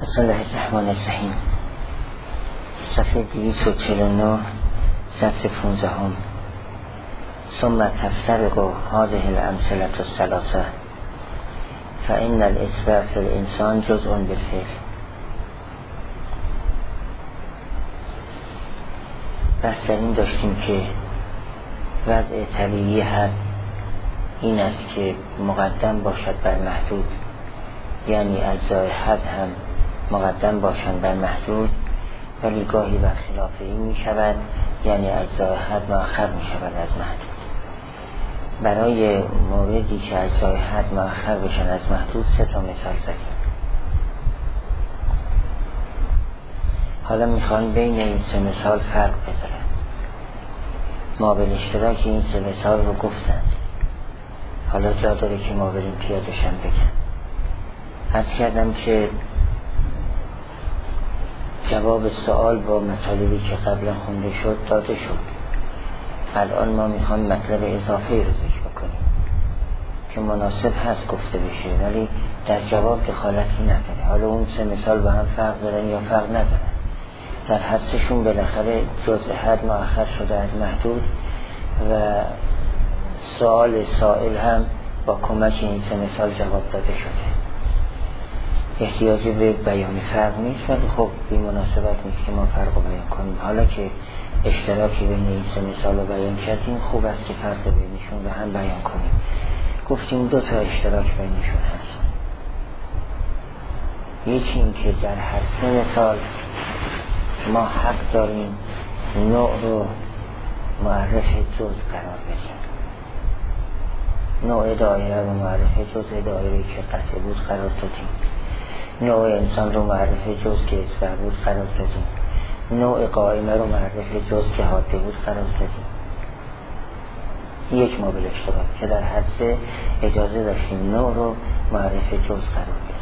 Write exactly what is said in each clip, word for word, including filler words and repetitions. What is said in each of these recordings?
بسم الله الرحمن الرحیم. صفحه دویست و چهل و نه، سطر پانزده هم. ثم تفترق هذه الامثله الثلاثه فان الاصبع في الانسان جزء بالفعل. بحث این داشتیم که وضع طبیعی حد این است که مقدم باشد بر محدود، یعنی اجزای حد هم مقدم باشند بر محدود، ولی گاهی برخلاف این می شود، یعنی اجزای حد مؤخر می شود از محدود. برای موردی که اجزای حد مؤخر بشن از محدود سه تا مثال زدیم. حالا میخوان بین این سه مثال فرق بذارن. مابل اشتراک این سه مثال رو گفتند، حالا جا داره که مابل پیادشم بگن. عرض کردم که جواب سوال با مطالبی که قبلا خونده شد داده شد. الان ما میخوام مطلب اضافه رو ذکر بکنیم که مناسب هست گفته بشه، ولی در جواب دخالتی نداره. حالا اون سه مثال با هم فرق دارن یا فرق ندارن، در حدسشون بالاخره جزء حد مؤخر شده از محدود و سوال سائل هم با کمک این سه مثال جواب داده شده. احتیاجی به بیان فرق نیست، ولی خب بی مناسبت نیست که ما فرق رو بیان کنیم. حالا که اشتراکی بین این سه مثال رو بیان کردیم، خوب است که فرق بینشون رو هم بیان کنیم. گفتیم دو تا اشتراک بینشون هست. یکی این که در هر سه مثال ما حق داریم نوع رو معرف جز قرار بدیم. نوع دایره رو معرف جز دایره که قطع بود قرار دادیم. نوع انسان رو معرف جز که اصبع بود قرار دادیم. نوع قائمه رو معرف جز که حاده بود قرار دادیم. یک مابل اشتراک که در هر سه اجازه داشتیم نوع رو معرف جز قرار بدیم.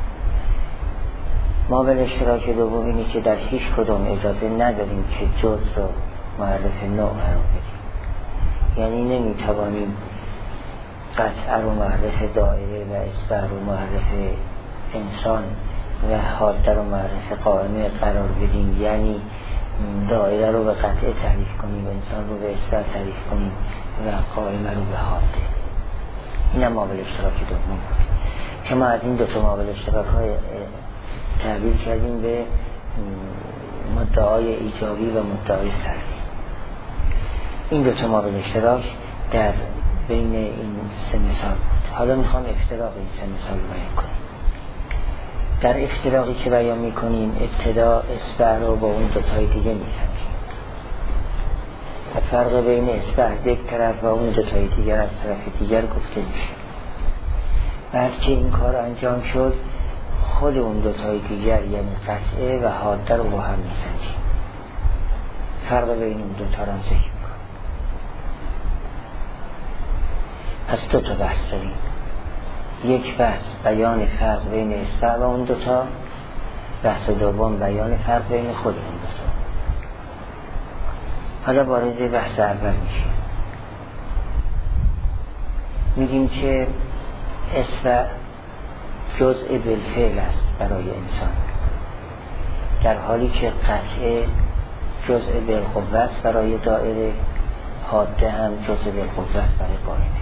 مابل اشتراک دوم اینه که در هیچ کدوم اجازه نداریم که جز رو معرف نوع قرار بدیم. یعنی نمیتوانیم قطع رو معرف دایره و اصبع رو معرف انسان و حاده رو معرف قائمه قرار بدیم، یعنی دایره رو به قطعه تعریف کنیم، انسان رو به اصبع تعریف کنیم و قائمه رو به حاده. این هم مابل اشتراک دوم بود که ما از این دو تا مابل اشتراک های تعبیر کردیم به مدعای ایجابی و مدعای سلبی. این دو تا مابل اشتراک در بین این سه مثال بود. حالا میخوام افتراق این سه مثال رو بیان کنیم. در افتراقی که بیان میکنیم ابتدا اصبع رو با اون دوتای دیگه میسنجیم و فرق بین اصبع از یک طرف و اون دوتای دیگر از طرف دیگر گفته میشه. بعد که این کار انجام شد، خود اون دوتای دیگر یعنی قطعه و حاده رو با هم میسنجیم. فرق بین اون دوتا رو ذکر میکنیم. پس دوتا بحث داریم. یک بحث بیان فرق بین اصبع و اون دوتا، بحث دوم بیان فرق بین خود اون دوتا. حالا وارد بحث اول میشیم. میگیم که اصبع جزء بالفعل است برای انسان، در حالی که قطعه جزء بالقوه است برای دایره، حاده هم جزء بالقوه است برای قائمه.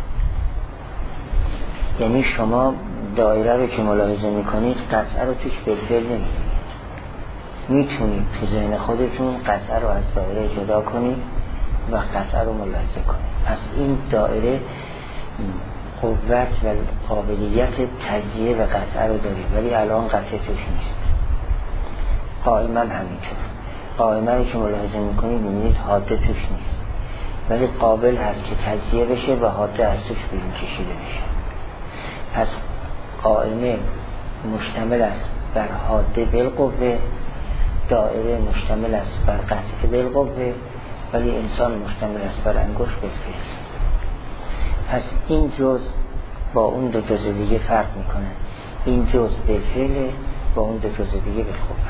یعنی شما دایره رو که ملاحظه میکنید قطعه رو توش بالفعل نمیدونید. میتونید تو ذهن خودتون قطعه رو از دایره جدا کنید و قطعه رو ملاحظه کنید. پس این دایره قوت و قابلیت تجزیه و قطعه رو دارید، ولی الان قطعه توش نیست. قائمه هم همینطور. قائمه رو که ملاحظه میکنید میبینید حاده توش نیست، ولی قابل هست که تجزیه بشه و حاده از توش بیرون کشیده بشه. پس قائمه مشتمل است بر حاده بالقوه، دائره مشتمل است بر قطعه بالقوه، ولی انسان مشتمل است بر انگشت بالفعل. پس این جز با اون دو جز دیگه فرق میکنه. این جز بالفعل با اون دو جز دیگه بالقوه.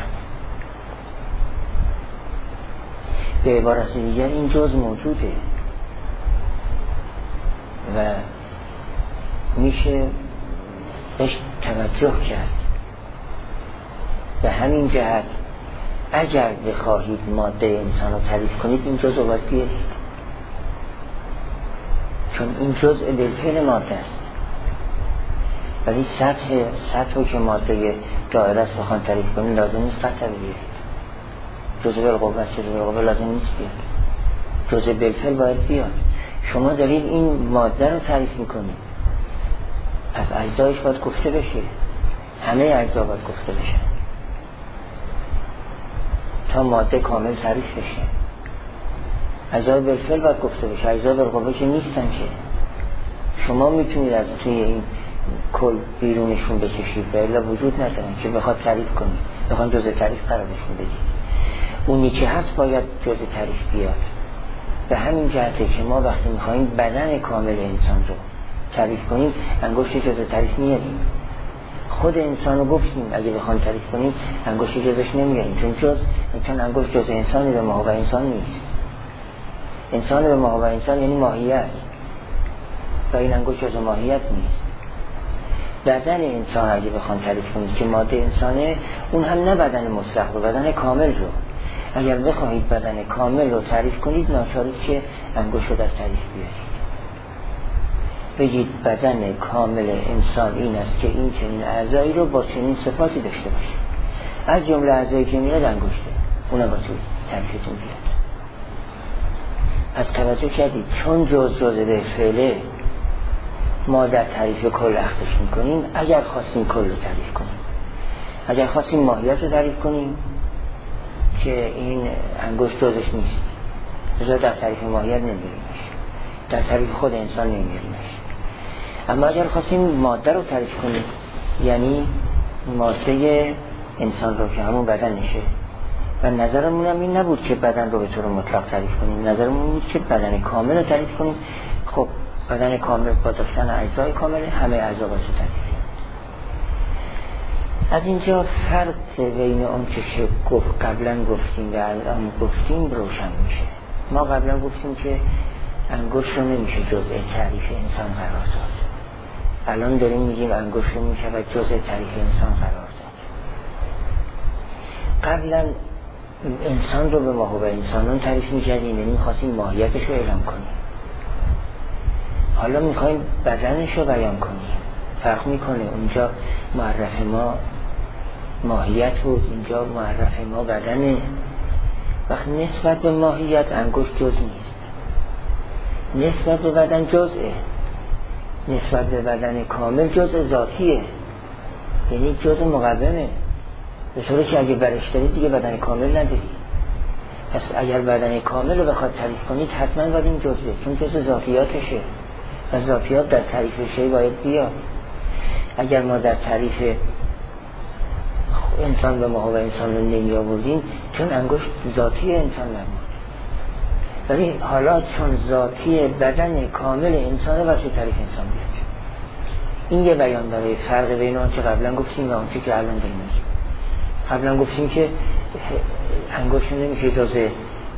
به عبارت دیگر این جز موجوده و میشه بهش توجه کرد به همین جهت اگر بخواهید ماده انسان رو تعریف کنید این جزء رو باید بیارید، چون این جزء بالفعل ماده است. ولی سطح سطح که ماده دائره است بخوان تعریف کنید لازم نیست سطح رو بیارید. جزء بالقوه است، جزء بالقوه لازم نیست بیاد، جزء بالفعل باید بیاد. شما دارید این ماده رو تعریف میکنید، پس اجزایش باید گفته بشه، همه اجزا باید گفته بشه تا ماده کامل تعریف بشه. اجزای بالفعل باید گفته بشه، اجزای بالقوه که نیستن که شما میتونید از توی این کل بیرونشون بکشید و الا وجود ندارن که بخواد تعریف کنید، بخواد جزء تعریف قرارشون بدید. اونی که هست باید جزء تعریف بیاد. به همین جهته که ما وقتی میخواییم بدن کامل انسان رو تعریف کنیم انگشت جزء تعریف میاریم. خود انسان رو گفتیم اگه بخوایم تعریف کنیم انگشت جزش نمیاریم، چون جز چون انگشت جزء انسانی به ما و انسان نیست. انسان به ما و انسان یعنی ماهیت و این انگشت جزء ماهیت نیست. بدن انسان اگه بخوایم تعریف کنیم که ماده انسانه، اون هم نه بدن مطلق رو، بدن کامل رو. اگر بخواهید بدن کامل رو تعریف کنید ناچارید که انگشت رو در تعریف بیارید، بگید بدن کامل انسان این است که این چنین اعضایی رو با چنین صفاتی داشته باشه. از جمله اعضایی که میاد انگشته، اونم با توی تعریفتون بیاد. از توجه کردید چون جز جز به فعله ما در تعریف کل اخذش میکنیم. اگر خواستیم کل رو تعریف کنیم، اگر خواستیم ماهیت رو تعریف کنیم که این انگشت جزش نیست، بذار در تعریف ماهیت نمیریمش، در تعریف خود انسان نمیریمش. اما اگر خواستیم ماده رو تعریف کنیم، یعنی ماده انسان رو که همون بدن نشه، و نظرمون هم این نبود که بدن رو به طور مطلق تعریف کنیم، نظرمون بود که بدن کامل رو تعریف کنیم. خب بدن کامل با داشتن اجزای کامل همه اجزا باشه تعریف. از اینجا فرق بین اون که گفت قبلا گفتیم و الان گفتیم روشن میشه. ما قبلا گفتیم که انگشت رو نمیشه جزء تعریف انسان قرار داد، الان داریم میگیم انگشت رو میشه و جزء تعریف انسان قرار داد. قبلا انسان رو به ما و انسانان تعریف میکردیم، یعنی میخواستیم ماهیتش رو اعلام کنیم. حالا میخوایم بدنش رو بیان کنیم، فرق میکنه. اونجا معرف ما ماهیت بود، اینجا معرف ما بدنه. وقت نسبت به ماهیت انگشت جز نیست، نسبت به بدن جزئه، نسبت به بدن کامل جزء ذاتیه، یعنی جزء مقومه، به طوری که اگه برش دارید دیگه بدن کامل ندارید. پس اگر بدن کامل رو بخواد تعریف کنید حتما باید این جزئه، چون جزء ذاتیاتشه و ذاتیات در تعریف شیء باید بیاد. اگر ما در تعریف انسان به ما و انسان رو نمی آوردیم چون انگشت ذاتی انسان نبود، ولی حالا چون ذاتی بدن کامل انسانه و تو تعریف انسان بیاد. این یه بیان برای فرق بین آنچه قبلا گفتیم و آنچه که الان داریم میگیم. قبلا گفتیم که انگشت نمیشه جزء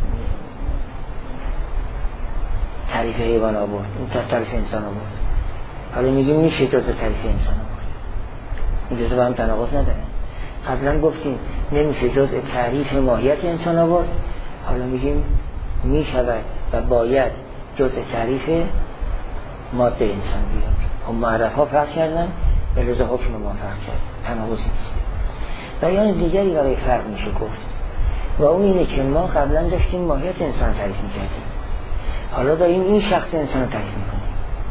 تعریف حیوان آورد، این تعریف انسان آورد. حالا میگیم میشه جزء تعریف انسان آورد، این جزء با هم تناقض نداره. قبلا گفتیم نمیشه جزء تعریف ماهیت انسان آورد، حالا میگیم میشود و باید جزء تعریف ماده انسان بیاد. خب معرف ها فرق کردن به لحاظ حکم ما فرق کرد، تناقضی نیست. بیان دیگری برای فرق میشه گفت و اون اینه که ما قبلا داشتیم ماهیت انسان تعریف میکردیم، حالا داریم این شخص انسان رو تعریف میکنیم.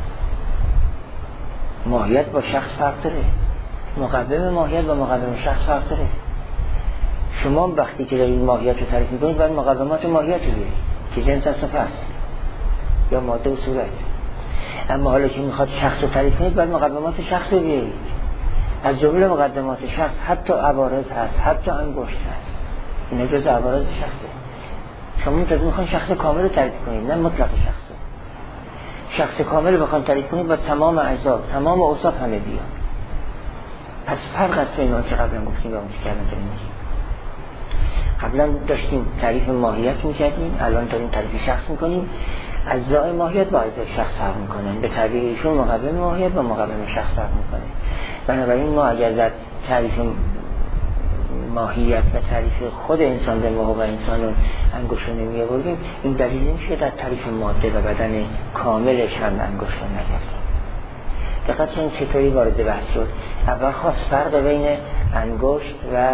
ماهیت با شخص فرق داره، مقوم ماهیت با مقوم شخص فرق داره. شما وقتی که دارید ماهیت رو تعریف میکنید باید مقومات ماهیت رو بیارید که جنس است و فصل یا ماده و صورت. اما حالا که میخواد شخص رو تعریف کنید باید مقومات شخص رو بیارید. از جمله مقدمات شخص حتی عوارض هست، حتی انگشت هست، اینا جز عوارض شخصه. شما متأسف میخواین شخص کامل رو تعریف کنید، نه مطلق شخصه. شخص کامل رو بخواید تعریف کنید با تمام اجزا، تمام اوصاف همه بیاد. پس فرق است بین آنچه قبلا گفتیم و آنچه که الان داریم میگیم. قبلا داشتیم تعریف ماهیت میکردیم، الان داریم تعریف شخص میکنیم. اجزای ماهیت با اجزای شخص فرق میکنن، به تعبیر ایشون مقوم ماهیت با مقوم شخص فرق میکنه. بنابراین ما اگر در تعریف ماهیت و تعریف خود انسان به ما و انسان رو انگشت رو نمی آوردیم، این دلیل نمیشه در تعریف ماده و بدن کاملش هم انگشت رو نگرفتیم. دقیقا این چطوری وارد بحث شد؟ اول خواست فرق بین انگشت و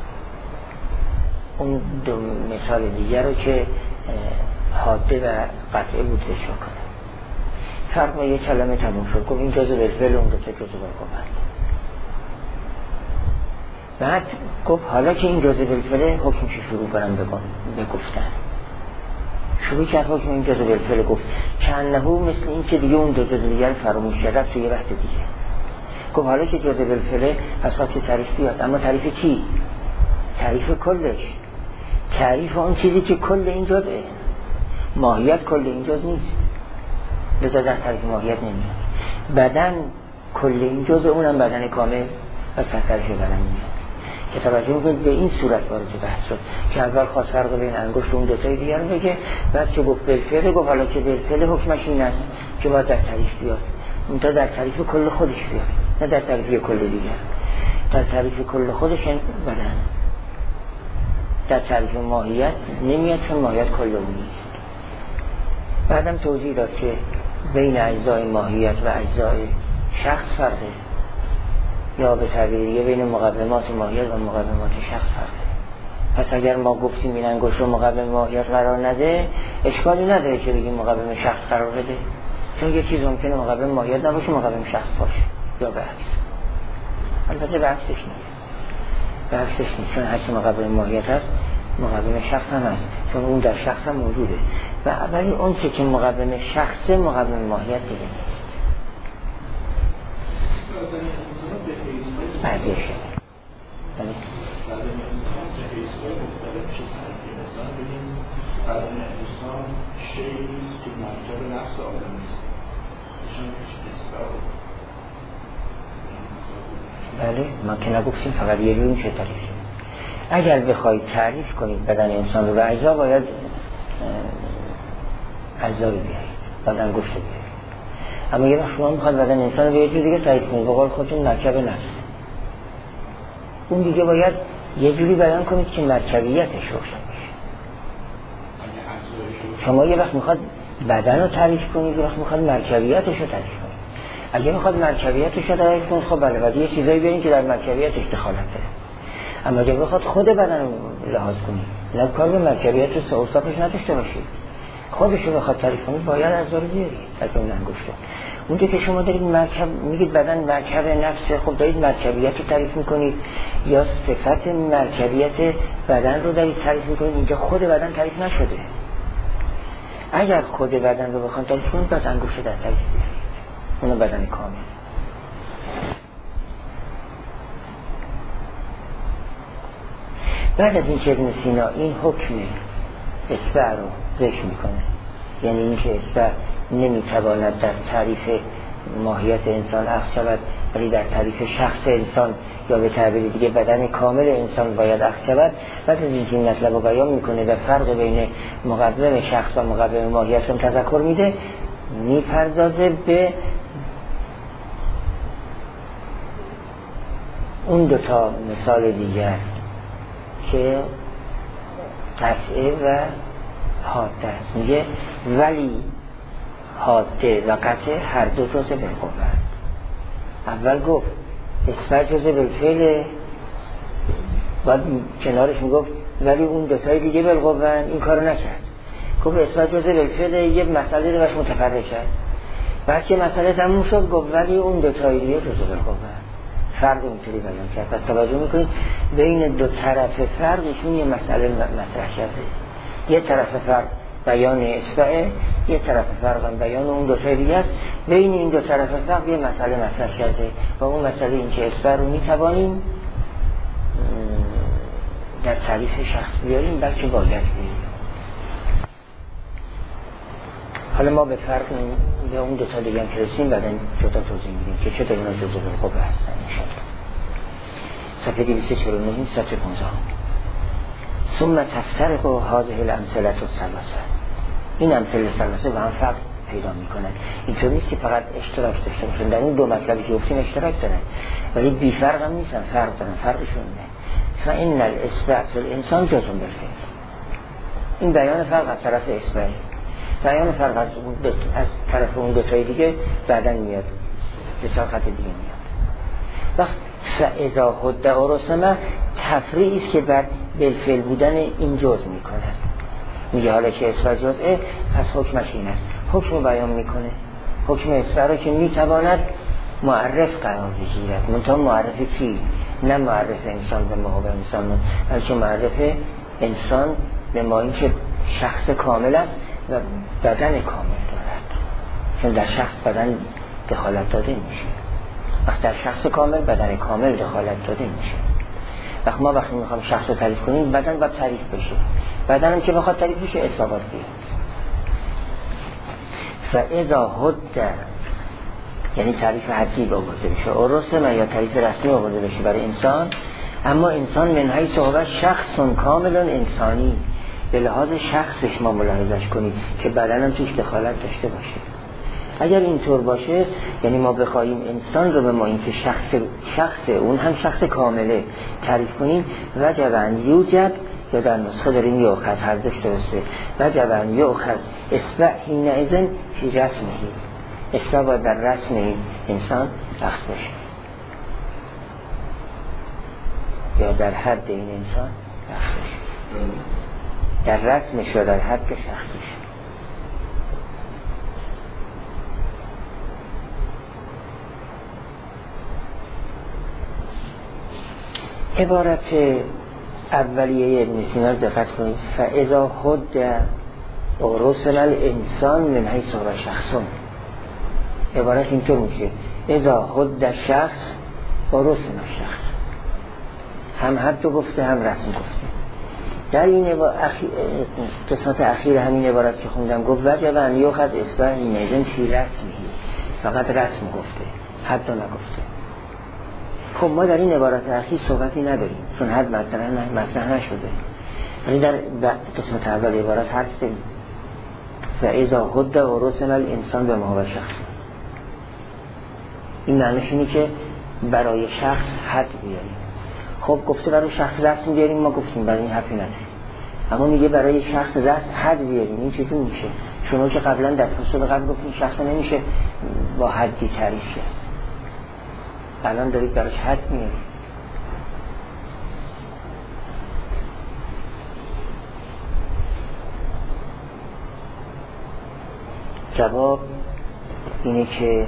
اون دو مثال دیگر رو که حاده و قطعه بود ذکر کنه. فرق با یه کلمه تموم شد، گفت این جزء بالفعل اون دو تا جزء بالقوه. بعد گفت حالا که این جزء بالفعل حکمش شروع کنم به گفتن. شروع کرد حکم این جزء بالفعل گفت که انه مثل این که دیگه اون دو جزء دیگر فراموش شد توی بحث دیگه. گفت حالا که جزء بالفعل از خاطر تعریف بیاد، اما تعریف چی؟ تعریف کلش، تعریف اون چیزی که کل این جزءه. ماهیت کل این جزء نیست، لذا در تعریف ماهیت نمیاد. بدن کل این جزء، اونم بدن کامل و تعریف بدن میاد. که توجه میکنید به این صورت وارد بحث شد که اول خواست فرق بین انگشت و اون دوتای دیگر رو بگه، بعد که گفت بالفعل گفت حالا که بالفعل حکمش این است که باید در تعریف بیاد، اونتا در تعریف کل خودش بیاد، نه در تعریف کل دیگر. در تعریف کل خودش این بدن، در تعریف ماهیت نمیاد چون ماهیت کل اون نیست. بعدم توضیح داد که بین اجزای ماهیت و اجزای شخص فرقه، یا به تعبیریه بین مقومات ماهیت و مقومات شخص فرقه. پس اگر ما گفتیم این انگشت رو مقوم ماهیت قرار نده، اشکالی نداره که بگیم مقوم شخص قرار بده، چون یه چیز ممکنه مقوم ماهیت نباشه مقوم شخص باشه، یا برعکس. البته برعکسش نیست، برعکسش نیست، چون هرچی مقوم ماهیت هست مقوم شخص هم هست، چون اون در شخص هم موجوده. و اولی اون که که مقوم شخص مقوم ماهیت دیگه نیست. بعضیش بله بله ما که نگفتیم فقط یه جور میشه تعریف. اگر بخواید تعریف کنید بدن انسان رو و اجزا، باید اجزا رو بیارید، باید انگشت رو بیارید. اما یه وقت شما میخواد بدن انسان رو به یه جور دیگه تعریف کنید، به قول خودتون مرکب نفس، اون دیگه باید یه جوری بیان کنید که مرکبیتش روشن بشه. شما یه وقت میخواد بدن رو تعریف کنید، یه وقت میخواد مرکبیتش رو تعریف کنید. اگه میخواد مرکبیتش رو تعریف کنید، خب بله باید یه چیزایی بیارین که در مرکبیتش دخالت داره. اما اگه بخواد خود بدن رو لحاظ کنید، نه کار به مرکبیت و اوصافش نداشته باشید، خودش رو بخواد تعریف کنید، باید از داره بیارید از اون انگشته. اونجا که شما دارید مرکب میگید بدن مرکب نفسه، خب دارید مرکبیت رو تعریف میکنید یا صفت مرکبیت بدن رو دارید تعریف میکنید، اینجا خود بدن تعریف نشده. اگر خود بدن رو بخواید تعریف کنید، باید انگشت در تعریف بیارید، اونو بدن کامل. بعد از این که ابن سینا این حکم اصبع رو ذکر میکنه، یعنی این که اصبع نمیتواند در تعریف ماهیت انسان اخذ شود، ولی در تعریف شخص انسان یا به تعبیر دیگه بدن کامل انسان باید اخذ شود. بعد از اینکه این مطلب رو بیان میکنه و فرق بین مقوم شخص و مقوم ماهیت رو تذکر میده، میپردازه به اون دوتا مثال دیگر که قطعه و حاده است. میگه ولی حاده و قطعه هر دو جزء بالقوه. اول گفت اصبع جزء بالفعل، بعد کنارش میگفت ولی اون دوتای دیگه بالقوه، این کارو نکرد. گفت اصبع جزء بالفعل، یه مسئله رو باش متفرق کرد. بعد که مسئله تموم شد گفت ولی اون دوتای دیگه جزء بالقوه. فرق اونطوری بیان کرد. پس توجه میکنید بین دو طرف فرقشون یه مسئله مطرح کرده. یه طرف فرق بیان اصبع، یه طرف فرق بیان اون دو تا دیگه است. بین این دو طرف فرق یه مسئله مطرح کرده و اون مسئله این که اصبع رو میتوانیم در تعریف شخص بیاریم، بلکه باید بیاریم. حالا ما به فرق به اون دو تا دیگه هم که رسیم بعد جدا توضیح میدیم که چطور اینا جزء بالقوه هستن انشاءالله. صفحه دویست و چهل و نه صفحه پانزده. ثم تفترق هذه الامثله الثلاثه. این امثله ثلاثه با هم فرق پیدا میکنن. اینطور نیست که فقط اشتراک داشته باشن، در این دو مطلبی که گفتیم اشتراک دارن ولی بی فرق هم نیستن، فرق دارن. فرقشون اینه فإن الإصبع في الإنسان جزء بالفعل. این بیان فرق از طرف اصبع، بیان فرق از, از طرف اون دو تای دیگه بعدن میاد، بسیار خط دیگه میاد. وقت فاذا حد ارسمه تفریعی است که بر بالفعل بودن این جزء میکنه. میگه حالا که اصبع جزءه پس حکمش این است، حکم بیان میکنه. حکم اصبع رو که میتواند معرف قرار بگیرد، منتها معرف کی؟ نه معرف انسان به ما و انسان، بلکه معرف انسان به ما این که شخص کامل است و بدن کامل دارد، چون در شخص بدن دخالت داده میشه. وقتی در شخص کامل بدن کامل دخالت داده میشه. وقتی ما وقتی میخوام شخص رو تعریف کنیم بدن باید تعریف بشه، بدن هم که بخواد تعریف بشه اثبات بیاد. فاذا حد یعنی تعریف حدی آورده بشه، ارسمه یا تعریف رسمی آورده بشه برای انسان، اما انسان من حیث هو شخص کامل انسانی، به لحاظ شخصش ما ملاحظش کنیم که بدن هم توش دخالت داشته باشه. اگر اینطور باشه یعنی ما بخوایم انسان رو به ما این که شخص شخص اون هم شخص کامله تعریف کنیم، وجب ان یوجد، یا در نسخه داریم یؤخذ، هر دوش درسته، وجب ان یؤخذ اصبع حینئذ فی رسمه، اصبع باید در رسم این انسان اخذ بشه یا در حد این انسان اخذ بشه، در رسمش یا در حدش اخذ بشه. عبارت اولیه ابن سینا رو دقت کنید، فاذا حد ارسل الانسان من حیث هو شخص، عبارت اینطور میشه اذا حد شخص ارسل الشخص، هم حد گفته هم رسم گفته. در این اخی... قسمت اخیر همین عبارت که خوندم گفت وجب ان یؤخذ اصبع حینئذ فی رسمه، فقط رسم گفته، حد نگفته. خب ما در این عبارت اخیر صحبتی نداریم چون حد مطرح مطرح نشده، ولی در قسمت اول عبارت حرف داریم فاذا حد ارسل الانسان بما هو شخص. این معنیش اینه که برای شخص حد بیاریم. خب گفته برای شخص رسم بیاریم، ما گفتیم برای این حرفی نداریم، اما میگه برای شخص رسم حد بیاریم. این چطور میشه؟ شما که قبلا در فصل قبل گفتیم شخص نمیشه با حدی تعریف کرد، الان دارید براش حد میارید. جواب اینه که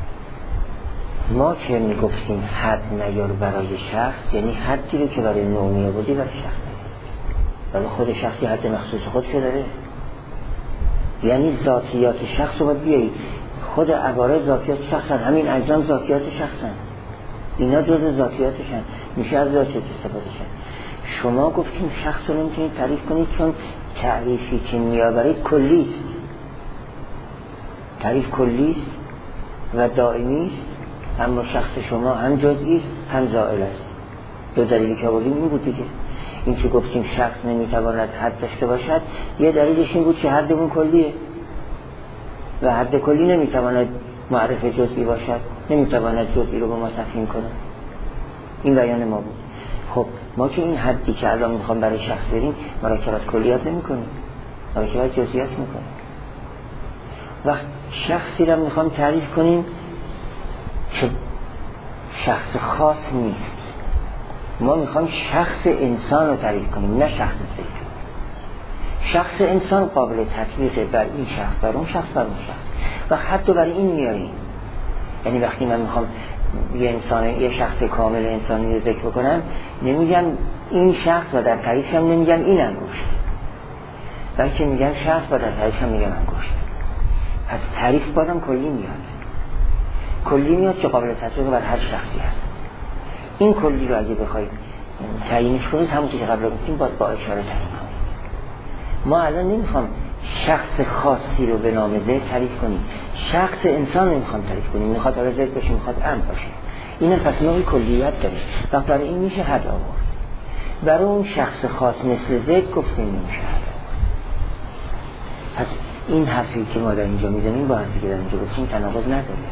ما که میگفتیم حد نیار برای شخص، یعنی حدی رو که برای نوع میابودی برای شخص نیار، ولی خود شخصی حد مخصوص خودش داره، یعنی ذاتیات شخص رو باید بیایی. خود عبارت ذاتیات شخص هست، همین اجزام ذاتیات شخص هست، اینا جز ذاتیاتشن، میشه از ذاتیات استفاده شد. شما گفتیم شخص رو نمیتونید تعریف کنید چون تعریفی که میابرید کلی است، تعریف کلی است و دائمی است، اما شخص شما هم جزئی است هم زائل است. دو دلیلی که آوردیم این بود دیگه. این که گفتیم شخص نمیتواند حد داشته باشد، یه دلیلش این بود که حد اون کلیه و حد کلی نمیتواند معرف جزئی باشد، نمیتواند جزئی رو با ما تفهیم کنه. این بیان ما بود. خب ما که این حدی که الان میخوام برای شخص بریم مراکبت کلیات نمی کنیم، مراکبت جزئیات میکنیم. وقت شخصی رو میخوام تعریف کنیم که شخص خاص نیست، ما میخوام شخص انسان رو تعریف کنیم نه شخص فکر. شخص انسان قابل تطبیق بر این شخص، بر اون شخص، بر اون شخص. و حتی برای این میاریم، یعنی وقتی من میخوام یه انسان، یه شخص کامل انسانی رو ذکر بکنم، نمیگم این شخص و در تعریفش هم نمیگم این انگشت، بلکه میگم شخص و در تعریفش هم میگم انگشت. پس تعریف بازم کلی میاد، کلی میاد که قابل تطبیق بر هر شخصی هست. این کلی رو اگه بخواید تعیینش کنید همون که قبل گفتیم باید با اشاره تعیین کنید. ما الان نمیخوام شخص خاصی رو به نام زید تعریف کنیم، شخص انسان رو میخوام تعریف کنیم، میخواد برای زید باشه، میخواد ام باشه. این پس نوعی کلیت داره. وقت برای این میشه حد آورد، برای اون شخص خاص مثل زید گفتیم نمیشه حد آورد. پس این حرفی که ما در اینجا میزنیم با حرفی که در اینجا گفتیم تناقض نداره.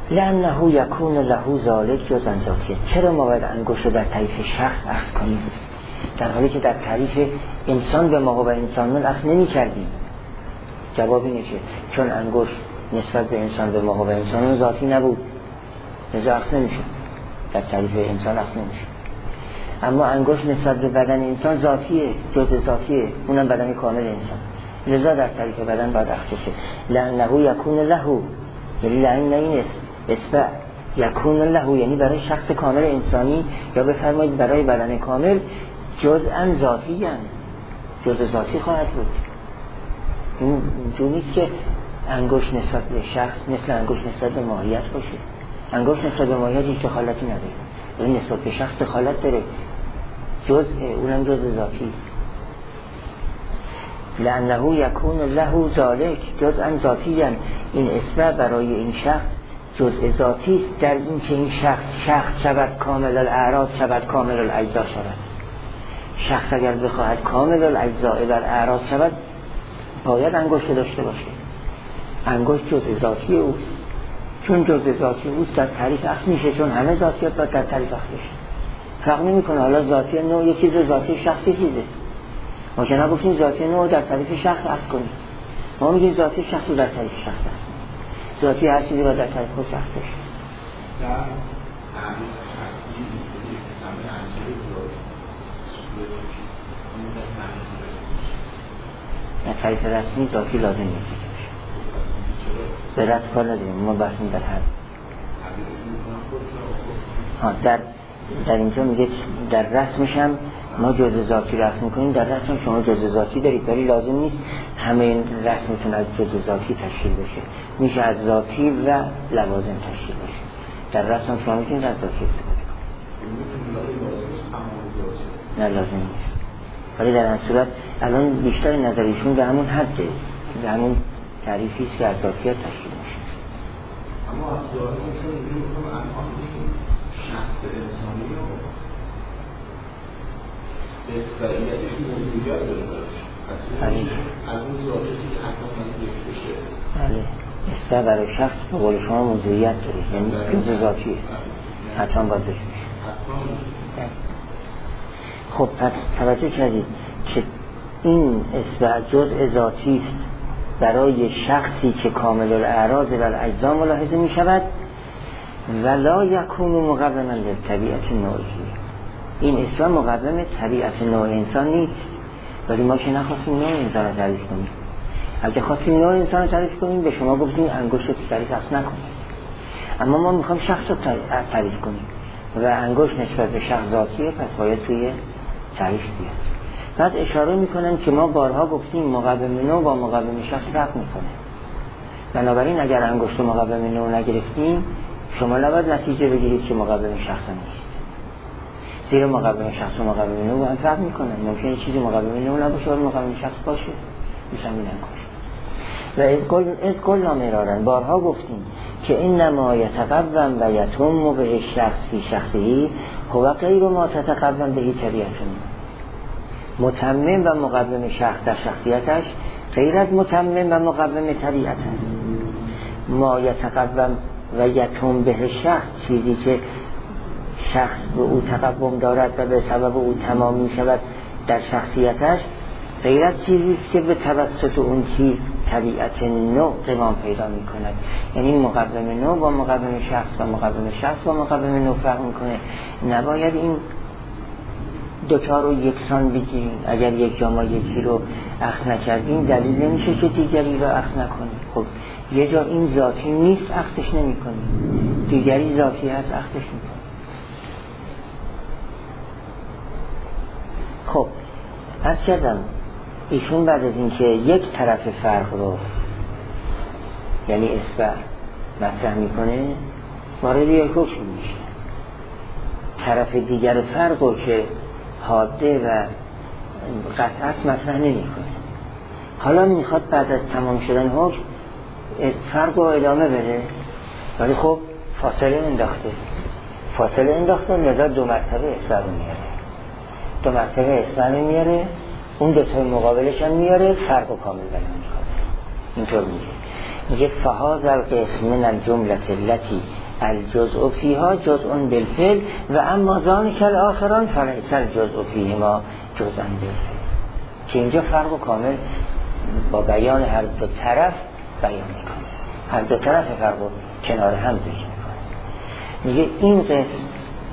لأنه یکون له ذالک جزءا ذاتیه. چرا ما باید انگشت رو در تعریف شخص اخذ کنیم در حالی که در تعریف انسان به ما و انسانان اخذ نمی کردیم؟ جواب اینه که چون انگشت نسبت به انسان به ما و انسانان ذاتی نبود لذا اخذ نمیشه، در تعریف انسان اخذ نمیشه. اما انگشت نسبت به بدن انسان ذاتیه، جزء ذاتیه، اونم بدن کامل انسان، لذا در تعریف بدن باید اخذ شه. لأنه یکون له، یعنی لعن این اسم اصبع یکون له یعنی برای شخص کامل انسانی، یا بفرمایید برای بدن کامل جزءا ذاتی، هم جزء ذاتی خواهد بود. این جو نیست که انگشت نسبت به شخص مثل انگشت نسبت به ماهیت باشه. انگشت نسبت به ماهیت هیچ دخالتی نداره، ولی نسبت به شخص دخالت داره، جزء اونم جزء ذاتی. لأنه یکون له ذالک جزءا ذاتیا، این اصبع برای این شخص جزء ذاتی است، در این که این شخص شخص شود کامل الاعراض شود کامل الاجزا شود. شخص اگر بخواهد کامل الاجزا بر اعراض شود باید انگشت داشته باشه. انگشت جزء ذاتی اوست، چون جزء ذاتی اوست در تعریف اخذ میشه، چون همه ذاتیات باید در تعریف اخذ بشه. فرق نمیکنه حالا ذاتی نوع یک چیز، ذاتی شخصی چیزه. ما که نگفتیم ذاتی نوع در تعریف شخص اخذ کنیم، ما میگیم ذاتی شخص در تعریف شخص است. ذاتی هر چیزی باید در تعریف خود شخص بشه. در تعریف رسمی ذاتی لازم نیست به رسم کار نداریم، ما بحثیم در هر ها در در اینجا میگه در رسمش هم ما جزء ذاتی رسم میکنیم، در رسم شما جزء ذاتی دارید، ولی لازم نیست همه این رسمتون از جزء ذاتی تشکیل بشه، میشه از ذاتی و لوازم تشکیل بشه. در رسم شما میتونید از ذاتی استفاده کنید، نه لازم نیست. ولی در این صورت الان بیشتر نظریشون به همون حده، به همون تعریفی است که از ذاتیات تشکیل میشه. اما از ظاهرشون اینجور میکنم الان این شخص انسانی رو اقتداییتش موجودیت داره دارش از اون ذاتیتی که حتما باید یک بشه. بله، اصلا برای شخص به قول شما موجودیت داره، یعنی جزء ذاتیه، حتما باید بشه. خب پس توجه کردید که این اصبع جزء ذاتی است برای شخصی که کامل الاعراض و الاجزا ملاحظه می شود و لا یکون مقوما لطبیعت نوعی. این اصلا مقوم طبیعت نوع انسان نیست، ولی ما که نخواستیم نوع انسان رو تعریف کنیم. اگه خواستیم نوع انسان رو تعریف کنیم به شما گفتیم انگشت رو تعریف اصلا نکنیم، اما ما میخوام شخص رو تعریف کنیم و انگشت نسبت به شخص ذاتیه، پس باید توی تعریف بیاد. بعد اشاره میکنن که ما بارها گفتیم مقوم نوع با مقوم شخص فرق میکنه، بنابراین اگر انگشت مقوم نوع نگرفتیم شما نباید نتیجه بگیرید که مقوم شخص نیست، زیرا مقوم شخص و مقوم نوع با هم فرق میکنن. ممکنه چیزی مقوم نوع نباشه ولی مقوم شخص باشه، میشه همین نکاش. و از قول از قول نامرارن بارها گفتیم که این نما یتقوم و یتم به شخص فی شخصی هو غیر ما تتقوم به طبیعته. متمم و مقوم شخص در شخصیتش غیر از متمم و مقوم طبیعت است. ما یتقوم و یتم به شخص، چیزی که شخص به او تقوم دارد و به سبب او تمام می شود در شخصیتش، غیر از چیزی که به توسط اون چیز طبیعت نوع قوام پیدا می کند. یعنی مقوم نوع با مقوم شخص و مقوم شخص با مقوم نوع فرق می کنه. نباید این دوتا رو یکسان بگیریم. اگر یک جا ما یکی رو اخذ نکردیم دلیل نمیشه که دیگری رو اخذ نکنیم. خب یه جا این ذاتی نیست اخذش نمی کنیم، دیگری ذاتی هست اخذش می کنیم. خب عرض کردم ایشون بعد از اینکه یک طرف فرق رو یعنی اصبع مطرح میکنه وارد یک حکم میشه، طرف دیگر فرق رو که حاده و قطع است مطرح نمیکنه. حالا میخواد بعد از تمام شدن حکم فرق رو ادامه بده، ولی خب فاصله انداخته فاصله انداخته لذا دو مرتبه اصبع رو میاره، دو مرتبه اصبع رو میاره، اون دوتای مقابلش هم میاره، فرق رو کامل بیان میکنه. اینطور میگه میگه فهذا القسم من الجمله التي الجزء فيها جزء بالفعل و اما ذلك الاخران فليس الجزء فيهما جزءا بالفعل. که اینجا فرق و کامل با بیان هر دو طرف بیان میکنه، هر دو طرف فرق و کنار هم ذکر میکنه. میگه این قسم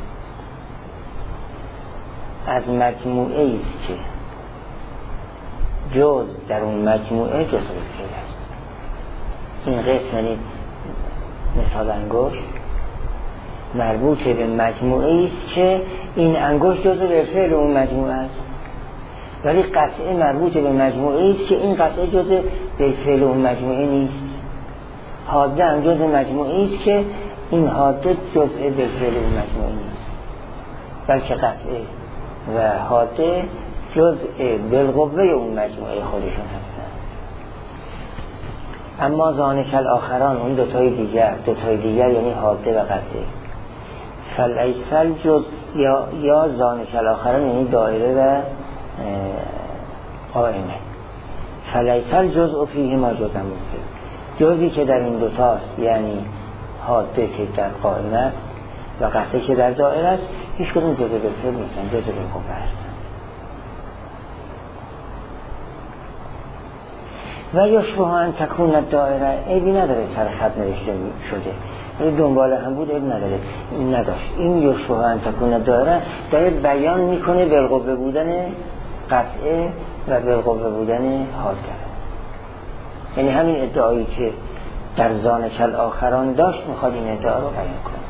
از مجموعه ایست که جز در اون مجموعه جزء بالفعل است. این قسم یعنی مثال انگشت مربوط به مجموعه است که این انگشت جزء بالفعل اون مجموعه است، ولی قطعه مربوط به مجموعه است که این قطعه جزء بالفعل اون مجموعه نیست. حاده هم جزء مجموعه است که این حاده جزء بالفعل اون مجموعه نیست، بلکه قطعه و حاده جزء بالقوه اون مجموعه خودشون هستند. اما ذانک الاخران اون دوتای دیگر، دوتای دیگر یعنی حاده و قطعه، فلیس الجزء یا یا ذانک الاخران یعنی دایره و قائمه، فلیس الجزء فیهما جزءا بالفعل، جزئی که در این دوتاست یعنی حاده که در قائمه است و قطعه که در دایره است هیچ کدوم جزء بالفعل نیستن، جزء بالقوه هستن. و یشبه ان تکون دایره، عیبی نداره سر خط نوشته شده ولی دنبال هم بود، عیب نداره، این نداشت. این یشبه ان تکون دایره داره بیان میکنه بالقوه بودن قطعه و بالقوه بودن حاده، یعنی همین ادعایی که در ذانک الاخران داشت میخواد این ادعا رو بیان کنه.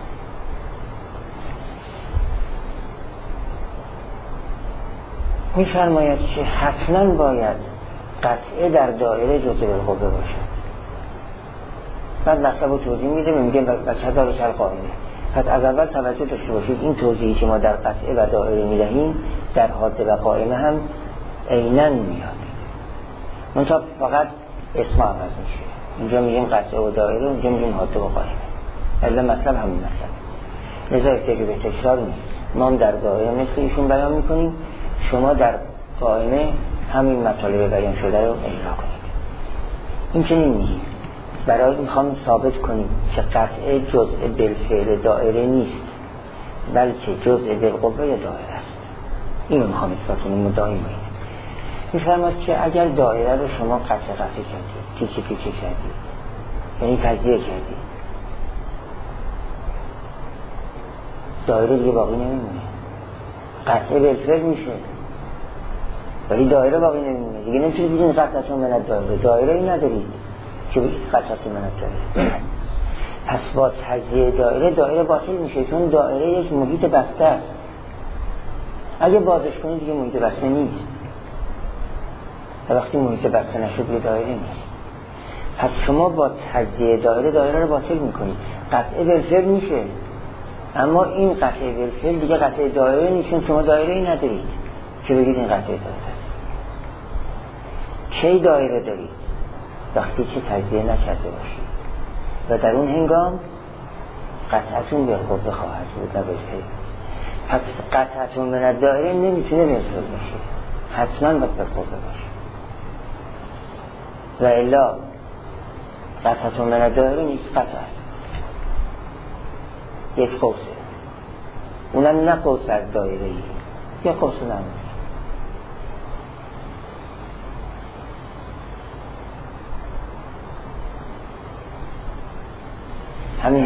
میفرماید که حتما باید قطعه در دایره جزء بالقوه باشد. بعد مطلب رو توضیح میده، میگه و کذالک القائمه. پس از اول توجه داشته باشید این توضیحی که ما در قطعه و دایره میدهیم در حاده و قائمه هم عیناً میاد، منتها فقط اسم عوض میشه. اینجا میگیم قطعه و دایره، اونجا میگیم حاده و قائمه، الا مطلب همین مطلب. لذا احتیاج به تکرار نیست. ما هم در دایره مثل ایشون بیان میکنیم، شما در قائمه همین مطالب بیان شده رو اجرا کنید. این چنین میگیم برای میخوام ثابت کنیم که قطعه جزء بالفعل دایره نیست، بلکه جزء بالقوه دایره است. اینو میخوام اثبات کنیم. مدعی باید میفرماد که اگر دایره رو شما قطعه قطعه کردید، تیکه تیکه کردید، یعنی تجزیه کردید، دایره دیگه باقی نمیمونه. قطعه بالفعل میشه ولی دایره باقی نمیمونه دیگه. نمیتونید بگید قطعه من دایره، دایره ای ندارید که قطعه من دایره. پس با تجزیه دایره دایره باطل میشه، چون دایره یک محیط بسته است. اگه بازش کنید دیگه محیط بسته نیست، و وقتی محیط بسته نشد دیگه دایره نیست. پس شما با تجزیه دایره دایره رو باطل میکنید. قطعه بالفعل میشه، اما این قطعه بالفعل دیگه قطعه دایره نیست، چون شما دایره ای ندارید که بگید این قطعه دایره است. کی دایره دارید؟ وقتی که تجزیه نکرده باشید و در اون هنگام قطعتون بالقوه خواهد بود نه بالفعل. پس قطعتون من دایره نمیتونه بالفعل باشه، حتما باید بالقوه باشه، و الا قطعتون من دایره نیست، قطعه یک قوسه، اونم نه قوس از دایره ای، یا قوس نمونه. همین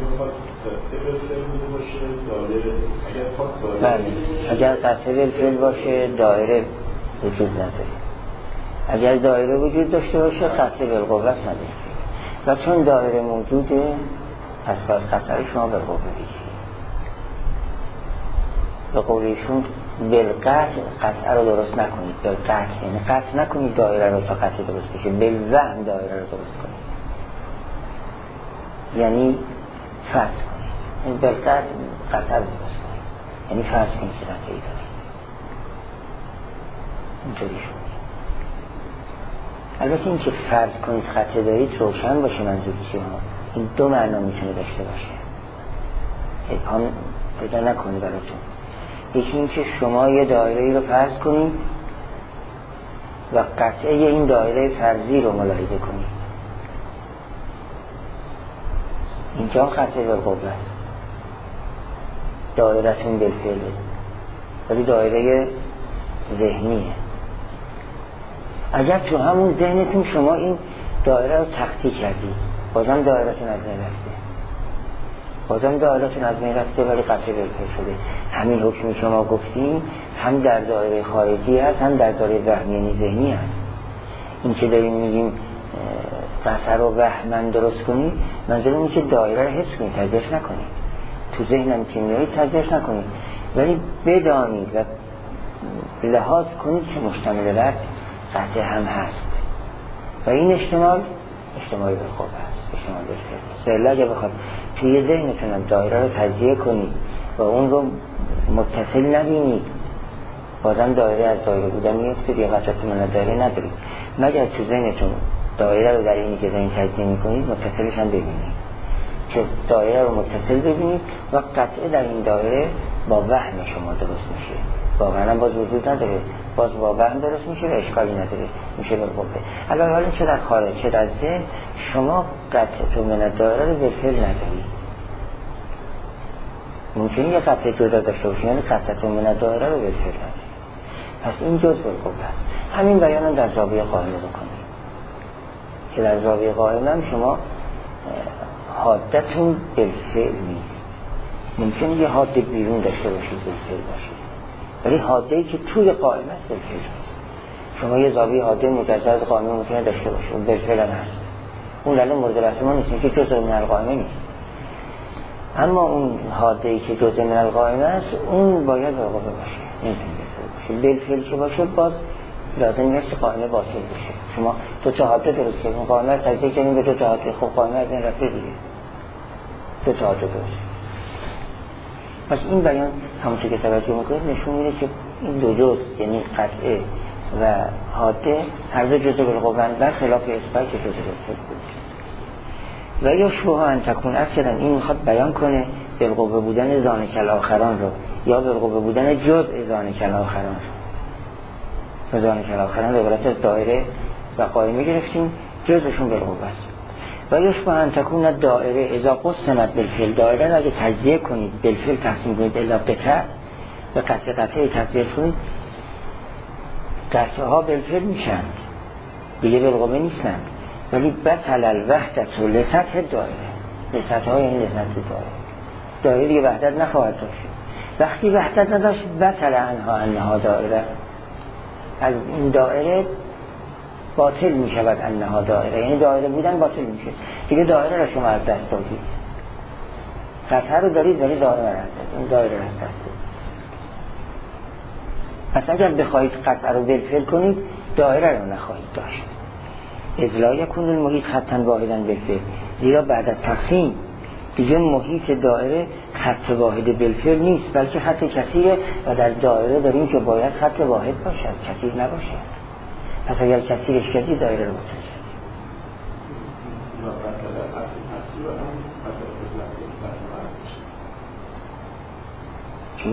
بله، اگر قطعه بالفعل باشه دایره وجود نداره، اگر دایره وجود داشته باشه قطعه بالقوه نداره، و چون دایره موجوده پس باید قطعه شما بالقوه بگیرید. به قول ایشون بالقطع قطعه رو درست نکنید، بالقطع یعنی قطع نکنید دایره رو تا قطعه درست بشه، بالوهم دایره رو درست کنید، یعنی فرض کنید، این بالقطع قطعه رو درست کنید، یعنی فرض کنید که قطعه ای دارید. اینطوری شد. البته این که فرض کنید قطعه دارید روشن باشه منظور چیه ها، این دو معنا میتونه داشته باشه، ابهام پیدا نکنید براتون. یکی این که شما یه دایره ای رو فرض کنید و قطعه این دایره فرضی رو ملاحظه کنید، اینجا قطع بالقوه است، دایره‌تون بالفعله، ولی دایره ذهنیه. اگر تو همون ذهنتون شما این دایره رو تخطی کردید، بازم دایره‌تون از بین رفته، بازم دایره‌تون از بین رفته ولی قطع بالفعل شده. همین حکمی شما گفتیم هم در دایره خارجی هست هم در دایره وهمی ذهنی هست. این که داریم میگیم قطع رو وهمن درست کنید، منظور اینه که دایره رو حفظ کنید، تضعیف نکنید. تو ذهنم که میارید تضعیف نکنید، ولی بدانید و لحاظ کنید که مشتمل بر قطع هم هست و این احتمال احتمالی به خوب هست، احتمال به خیلی. اگه بخواد توی ذهنتون دایره رو تجزیه کنید و اون رو متصل نبینید، بازم دایره از دایره بودن میفتید یا قطعت من دایره ندارید، مگر تو ذهنتون دایره رو در اینی که دارین تجزیه میکنید متصلش هم ببینید، که دایره رو متصل ببینید و قطعه در این دایره با وهم شما درست میشه. واقعا باز وجود نداره، باز با وهم درست میشه و اشکالی نداره، میشه بالقوه. البته حالا چه در خارج چه در ذهن شما قطعه من دایره رو بالفعل ندارید. ممکنه یه قطعه جدا داشته باشید، یعنی قطعه من دایره رو بالفعل ندارید. پس این جز بالقوه است. همین بیان هم در زاویه قائمه بکنید که در زاویه قائمه هم شما حادتون بالفعل نیست. ممکنه یه حاده بیرون داشته باشید بالفعل باشید، ولی حاده‌ای که توی قائمه است بالفعل نیست. شما یه زاویه حاده مجزا قائمه ممکنه داشته باشید، اون بالفعل هم هست، اون الان مورد بحث ما نیست که جزء من القائمه نیست. اما اون حاده‌ای که جزء من القائمه است اون باید بالقوه باشه، این باشه بالفعل که باشه، باز لازم نیست قائمه باطل بشه. شما دو تا حاده درست کنید، قائمه رو تجزیه کنید به دو تا حاده، خب قائمه از این رفته دیگه، دو تا حاده درست. پس این بیان همونطور که توجه میکنید نشون میده که این دو جز، یعنی قطعه و حاده، هر دو جزء بالقوه در خلاف اثبات که جزء بالفعل بود. و یا شبهه ان تکون اصلا این میخواد بیان کنه بالقوه بودن ذانک الاخران رو یا بالقوه بودن جزء ذانک الاخران رو. و ذانک الاخران رو عبارت از دایره و قائمه گرفتیم، جزءشون بالقوه است. و یشبه ان تکون دایره اذا قسمت بالفعل، دایره اگه تجزیه کنید بالفعل تقسیم کنید الا قطع و قطع قطعه تجزیه کنید، قطعه ها بالفعل میشن دیگه بالقوه نیستن، ولی بطل الوحدت و لسطح دایره، لسطح ها یعنی لسطح دایره، دایره دیگه وحدت نخواهد داشت. وقتی وحدت نداشت بطل انها انها دایره، از این دایره باطل می شود انها دایره، یعنی دایره بودن باطل میشه دیگه، دایره را شما از دست دادید، قطعه رو دارید ولی دایره را از دست، این دایره را از دست دادید. پس اگر بخواهید قطعه رو بالفعل کنید دایره رو نخواهید داشت. اذ لا یکون المحیط خطا واحدا بالفعل، زیرا بعد از تقسیم دیگه محیط دایره خط واحد بالفعل نیست، بلکه خط کثیره و در دایره داریم که باید خط واحد باشد، کثیر نباشد. پس اگر کثیرش کردی دایره رو باطل شد. چی؟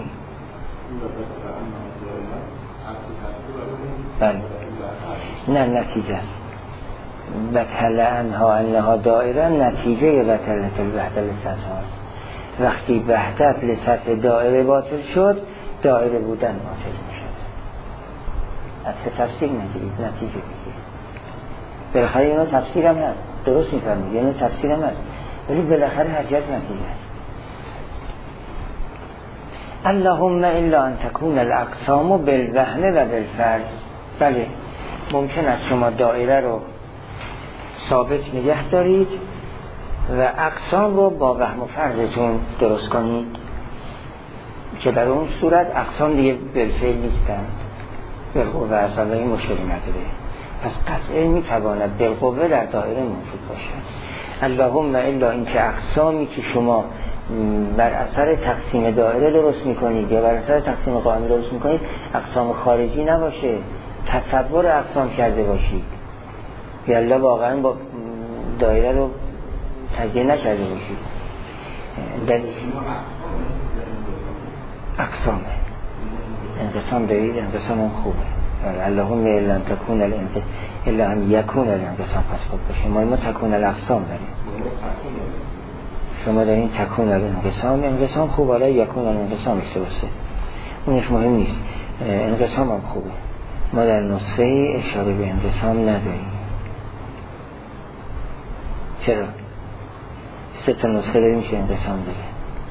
بله نه نتیجه است. بطل انها انها دایره نتیجه بطلت الوحدت لسطح هاست. وقتی وحدت لسطح دایره باطل شد دایره بودن باطل می شد. از تفسیر نگیرید، نتیجه بگیرید. بالاخره اینو تفسیر هم هست، درست میفرمید، اینو تفسیر هم هست، ولی بالاخره حجت نتیجه است. اللهم الا ان تكون الاقسام بالوهم و بالفرض. بله ممکن است شما دایره رو ثابت نگه دارید و اقسام رو با وهم و فرضتون درست کنید که در اون صورت اقسام دیگه بالفعل نیستند، بالقوه اصلا این مشکلی نداره. پس قطعه میتواند بالقوه در دایره موجود باشد. اللهم الا اینکه اقسامی که شما بر اثر تقسیم دایره درست میکنید یا بر اثر تقسیم قائمه درست میکنید اقسام خارجی نباشه، تصور اقسام کرده باشید یا الله واقعا با دایره رو تجزیه نکرده باشید. در اقسامه انقسام دارید، انقسام هم خوبه. اللهم الا تکون الانقسام الا ان یکون الانقسام، پس خوب باشه. ما ما تکون الاقسام داریم. شما دارین تکون در انقسام، انقسام خوب، حالا یکون در انقسام میشه باشه، اونش مهم نیست، انقسام هم خوبه. ما در نسخه اشاره به انقسام نداریم. چرا؟ سه تا نسخه داریم که انقسام داره،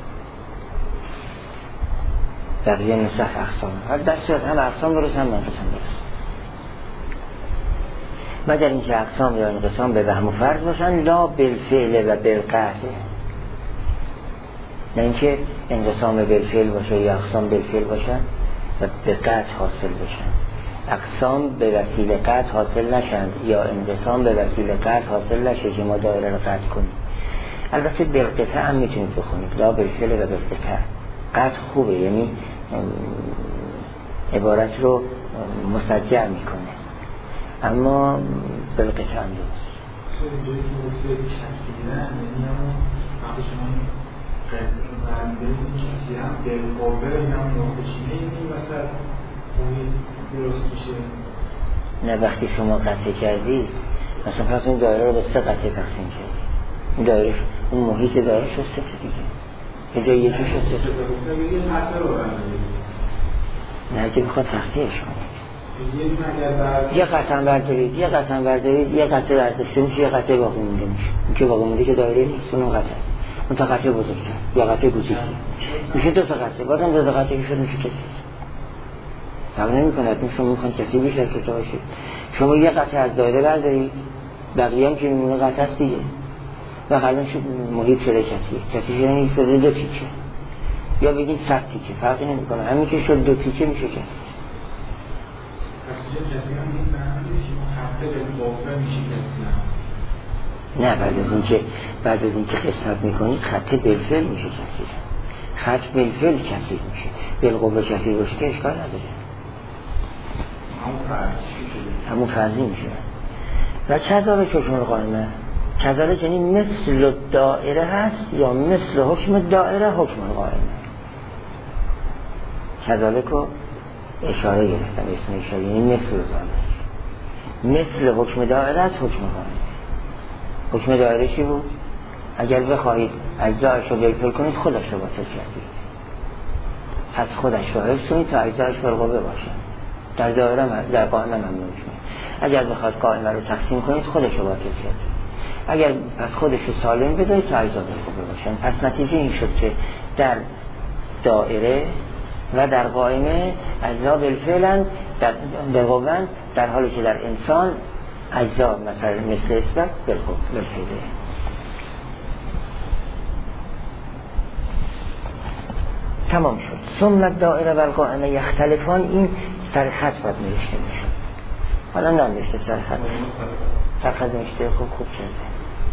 در یه نسخ اقسام، هر در صورت هم اقسام درست هم انقسام درست، مگر اینکه اقسام یا انقسام به وهم و فرض باشن، لا بالفعل و بالقطع، نه اینکه انقسام بالفعل باشه یا اقسام بالفعل باشن و به قطع حاصل بشن. اقسام به وسیله قطع حاصل نشند یا انقسام به وسیله قطع حاصل نشه که ما دایره رو قطع کنیم. البته بالقطع هم میتونید بخونید، لا بالفعل و بالقطع. قطع خوبه، یعنی عبارت رو مسجع میکنه، اما بالقطع هم درست. نه وقتی شما قطع کردی، مثلا فرض این دایره رو به سه قطعه تقسیم کردی، این دایره اون محیط دایره شد سه دیگه، یه جایی یکی شد سه. نه اگه بخواد تخصیحش کنید یه قطعه بردارید، یه قطعه بردارید، یه قطعه برداشته میشه، یه قطعه باقی مونده میشه. این که باقی مونده که دایره نیست، اون قطعه است. اون تا قطعه بزرگتر یا قطعه کوچیک میشه دو تا قطعه، بازم دو تا قطعه شد میشه کسی. فرق نمی‌کنه شما میخواین کسی بیشتر که باشید. شما یه قطعه از دایره بردارید، بقیه هم که میمونه قطعه است دیگه. و الان شد محیط شده کسی. کسی یعنی شده دو تیکه. یا بگید صد تیکه، فرقی نمی‌کنه. همین که شد دو تیکه میشه کسی. نه بعد از اینکه بعد از اینکه قسمت میکنید خط بالفعل میشه کثیر. خط بالفعل کثیر میشه. بالقوه کثیر باشه که اشکال نداره. همون فرضی میشه. و کذالک حکم القائمه، کذالک یعنی مثل دائره هست یا مثل حکم دائره حکم القائمه. کذالک رو اشاره گرفتم، اسم اشاره یعنی مثل ذالک، مثل حکم دائره است حکم القائمه. حکم دائره چی بود؟ اگر بخواهید اجزایش رو بالفعل کنید خودش رو باطل کردید، پس خودش رو حفظ کنید تا اجزایش بالقوه باشه. در دائره در قائمه ممنوع میشه. اگر بخواید قائمه رو تقسیم کنید خودش رو باطل کردید. اگر پس خودش رو سالم بدهید تا اجزا بالقوه باشن. پس نتیجه این شد که در دائره و در قائمه اجزا بالفعلن، در بالقوه، در حالی که در انسان اجزا مثلا مثل اسبت بالفعله. تمام شد. ثم دائره و القائمه یختلفان، این سر خط باید نوشته میشه. حالا ننوشته سر خط، سر خط نوشته خوب خوب کرده.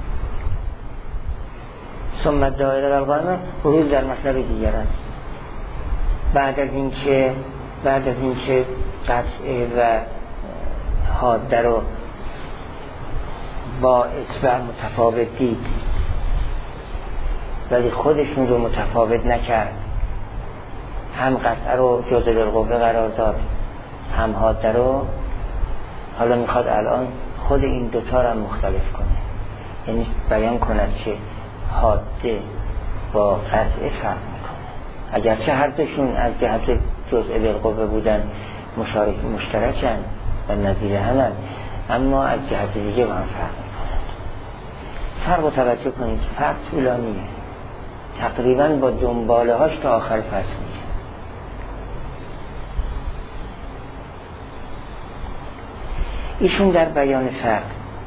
ثم دائره و القائمه بروز در مطلب دیگر است. بعد از اینکه بعد از اینکه قطعه و حاده رو با اصبع متفاوت دید ولی خودشون رو متفاوت نکرد، هم قطعه رو جزء بالقوه قرار داد هم حاده رو، حالا میخواد الان خود این دوتا رو مختلف کنه، یعنی بیان کند که حاده با قطعه فرق میکنه، اگرچه هر دوشون از جهت جزء بالقوه بودن مشارک مشترکن و نظیر همن، اما از جهت دیگه با هم فرق میکنن. فرق رو توجه کنید، فرق طولانیه، تقریبا با دنباله هاش تا آخر فصل میشه. ایشون در بیان فرق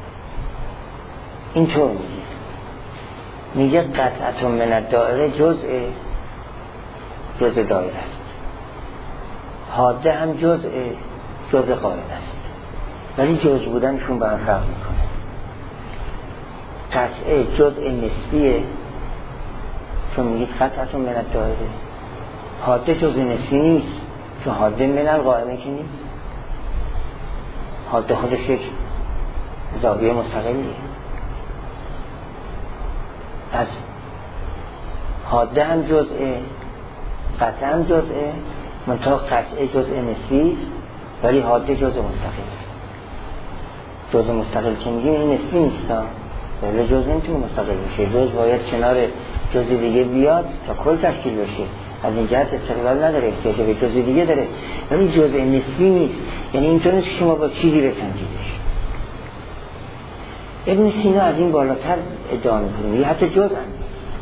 اینطور میگه، میگه قطعه من الدائره جزء جزء دائره است، حاده هم جزء جزء قائم است، ولی جزء بودنشون با هم فرق میکنه. قطعه جزء نسبیه چون میگید قطعه من الدائره، حاده جزء نسبی نیست چون حاده من القائمه که نیست، حاده خودش یک زاویه مستقلیه. از حاده هم جزء، قطعه هم جزء، منطقه قطعه جزء نسبی است ولی حاده جزء مستقل. جزء مستقل که میگیم این نسبی نیست، ولی جزء نمیتونه مستقل بشه، جزء باید کنار جزء دیگه بیاد تا کل تشکیل بشه. از این جهت استقلال نداره، احتیاج به جزء دیگه داره، ولی جزء نسبی نیست. یعنی اینطور نیست که شما با چیزی بسنجیدش. ابن سینا از این بالاتر ادعا می‌کنه، یه حتی جزء هم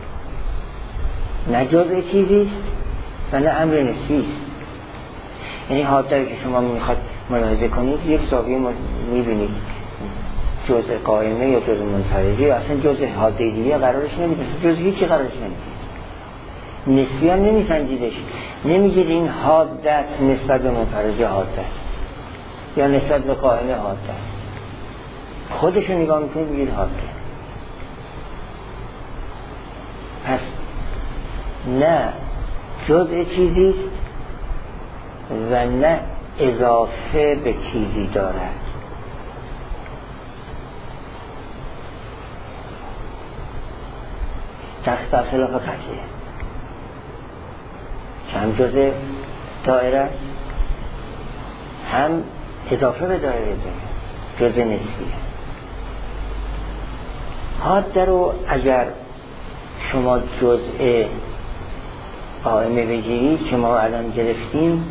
نه جزء چیزیست و نه امر نسبی است. یعنی حادثه‌ای که شما میخواد ملاحظه کنید، یک زاویه میبینید جزء قائمه یا جزء منفرجی، اصلا جزء حادثه دیگه قرارش نمیده، جزء هیچی قرارش نمیده. نسبی هم نمیسنجیدش، نمیگید این حادثه است نسبت به منفرجی حادثه است یا نسبت به قائمه حادثه است. خودشو نگاه میکنید میگید حادثه. پس نه جزء چیزیست و نه اضافه به چیزی دارد. دست بر خلاف قطعه که هم جزء دایره است هم اضافه به دایره داره، جزء نسبیه. حادثه رو اگر شما جزء قائمه بگیرید که ما الان گرفتیم،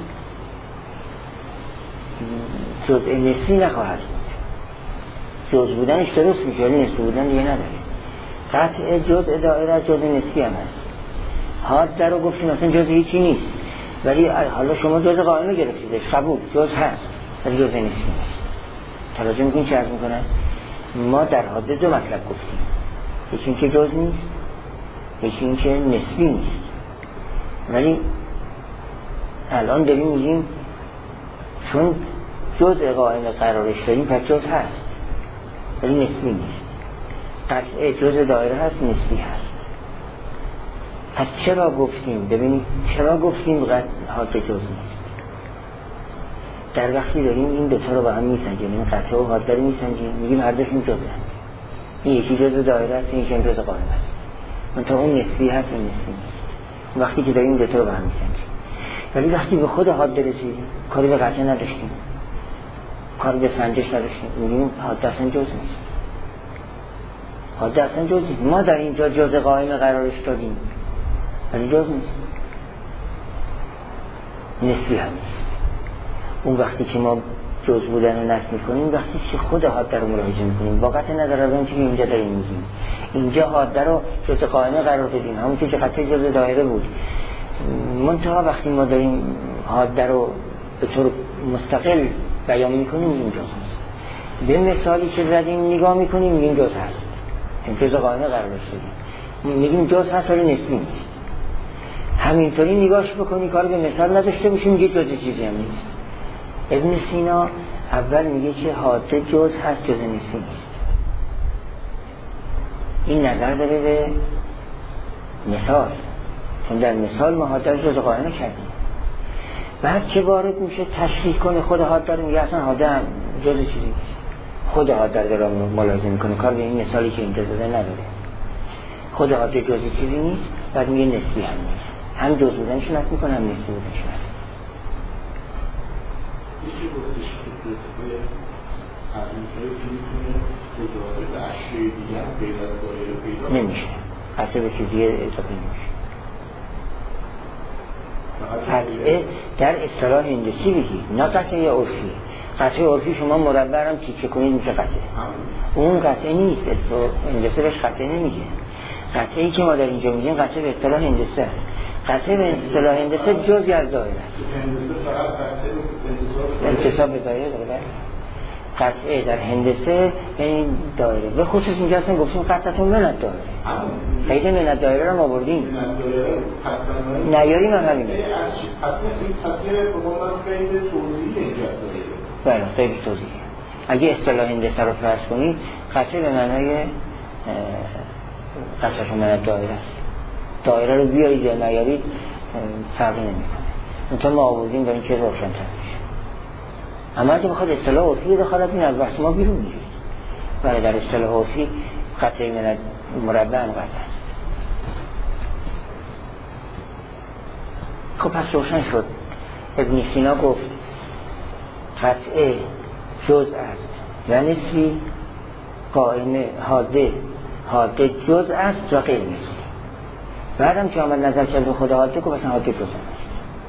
جزء نسبی نخواهد بود. جزء بودنش درست میشه ولی نسبی بودن دیگه نداره. قطع جزء دایره جزء نسبی هم هست. حادثه رو گفتیم اصلا جزء هیچی نیست، ولی حالا شما جزء قائمه گرفتید، قبول، جزء هست ولی جزء نسبی نیست. توجه میکنید چه عرض میکنن؟ ما در حادثه دو مطلب گفتیم، یکی این که جزء نیست، یکی این که نسبی نیست. ولی الان داریم میگیم چون جزء قائمه قرارش داریم پس جزء هست ولی نسبی نیست. قطعه جزء دایره هست، نسبی هست. پس چرا گفتیم؟ ببینید چرا گفتیم حادثه جزء نیست؟ در وقتی داریم این دوتا رو با هم میسنجیم، این قطعه و حادثه رو میسنجیم، میگیم هر دوشون جزء هست. این یکی جزء دایره است، این یکی جزء قائمه است. منتها اون نسبی هست، این نسبی نیست. وقتی که داریم دوتا رو با هم میسنجیم. ولی وقتی به خود حادثه رسیدیم، کاری به قطعه نداشتیم، کاری به سنجش نداشتیم، میگیم حادثه اصلا جزء نیست. حادثه اصلا جزء نیست. ما در اینجا جزء قائمه قرارش دادیم ولی جزء نیست، نسبی هم نیست. اون وقتی که ما جزء بودن رو نفی میکنیم، وقتی که خود حادثه رو ملاحظه میکنیم، با قطع نظر از اون چیزی که اینجا داریم میگیم. اینجا حادثه رو جزء قائمه قرار دادیم، همون که قطعه جزء دایره بود. منتها وقتی ما داریم حادثه رو به طور مستقل بیان میکنیم میگیم جزء هست. به مثالی که زدیم نگاه میکنیم میگیم جزء هست، این جزء قائمه قرار دادیم، میگیم جزء هست ولی نسبی نیست. همینطوری نگاهش بکنی، کار به مثال نداشته باشیم، میگه جزء چیزی هم نیست. ابن سینا اول میگه که حادثه جزء هست، جزء نسبی نیست. این نظر داره به مثال، چون در مثال ما حادثه جزء قائمه کردیم. بعد که وارد میشه تشریح کنه خود حادثه رو، میگه اصلا حادثه جزء چیزی نیست. خود حادثه رو ملاحظه میکنه، کار به این مثالی که اینجا زده نداره. خود حادثه جزء چیزی نیست، بعد میگه نسبی هم نیست. هم جزء بودنش نفی میکنه، هم نسبی بودنش نفی. یکی گفتش که جزء ارزش‌هایی که میتونه اضافه به اشیاء دیگه هم غیر از دایره پیدا نمیشه، قطعه به چیزی اضافه نمیشه. قطعه در اصطلاح هندسی بگید، نه قطعه عرفی. قطعه عرفی شما مربع هم تیکه کنید میشه قطعه. اون قطعه نیست، هندسی بهش قطعه نمیگه. قطعه‌ای که ما در اینجا میگیم قطعه به اصطلاح هندسی است. قطعه به اصطلاح هندسی جزئی از دایره است. انتصاب به دایره داره. قطعه در هندسه یعنی دایره. به خصوص اینجا اصلا گفتیم قطعتون من از دایره. خیلی من از دایره رو آوردیم. نیاریم هم همینه. اصلا این تصویر به ما خیلی توضیح اینجا داره. بله خیلی توضیح. اگه اصطلاح هندسه رو فرض کنید، قطعه به معنای قطعتون من از دایره است. دایره رو بیارید یا نیارید فرقی نمیکنه. منتها ما آوردیم برای اینکه روشن‌تر بشه. اما اگه بخواد اصطلاح عرفی دخالت این از بحث ما بیرون میشه. ولی در اصطلاح عرفی قطعه من مربع هم قطعه است. خب پس روشن شد. ابن سینا گفت قطعه جزء است و نسبی، قائمه حاده حاده جزء است و غیر نسبی. بعدم که آمد نظر کرد به خود حاده که مثلا حاده جزء است.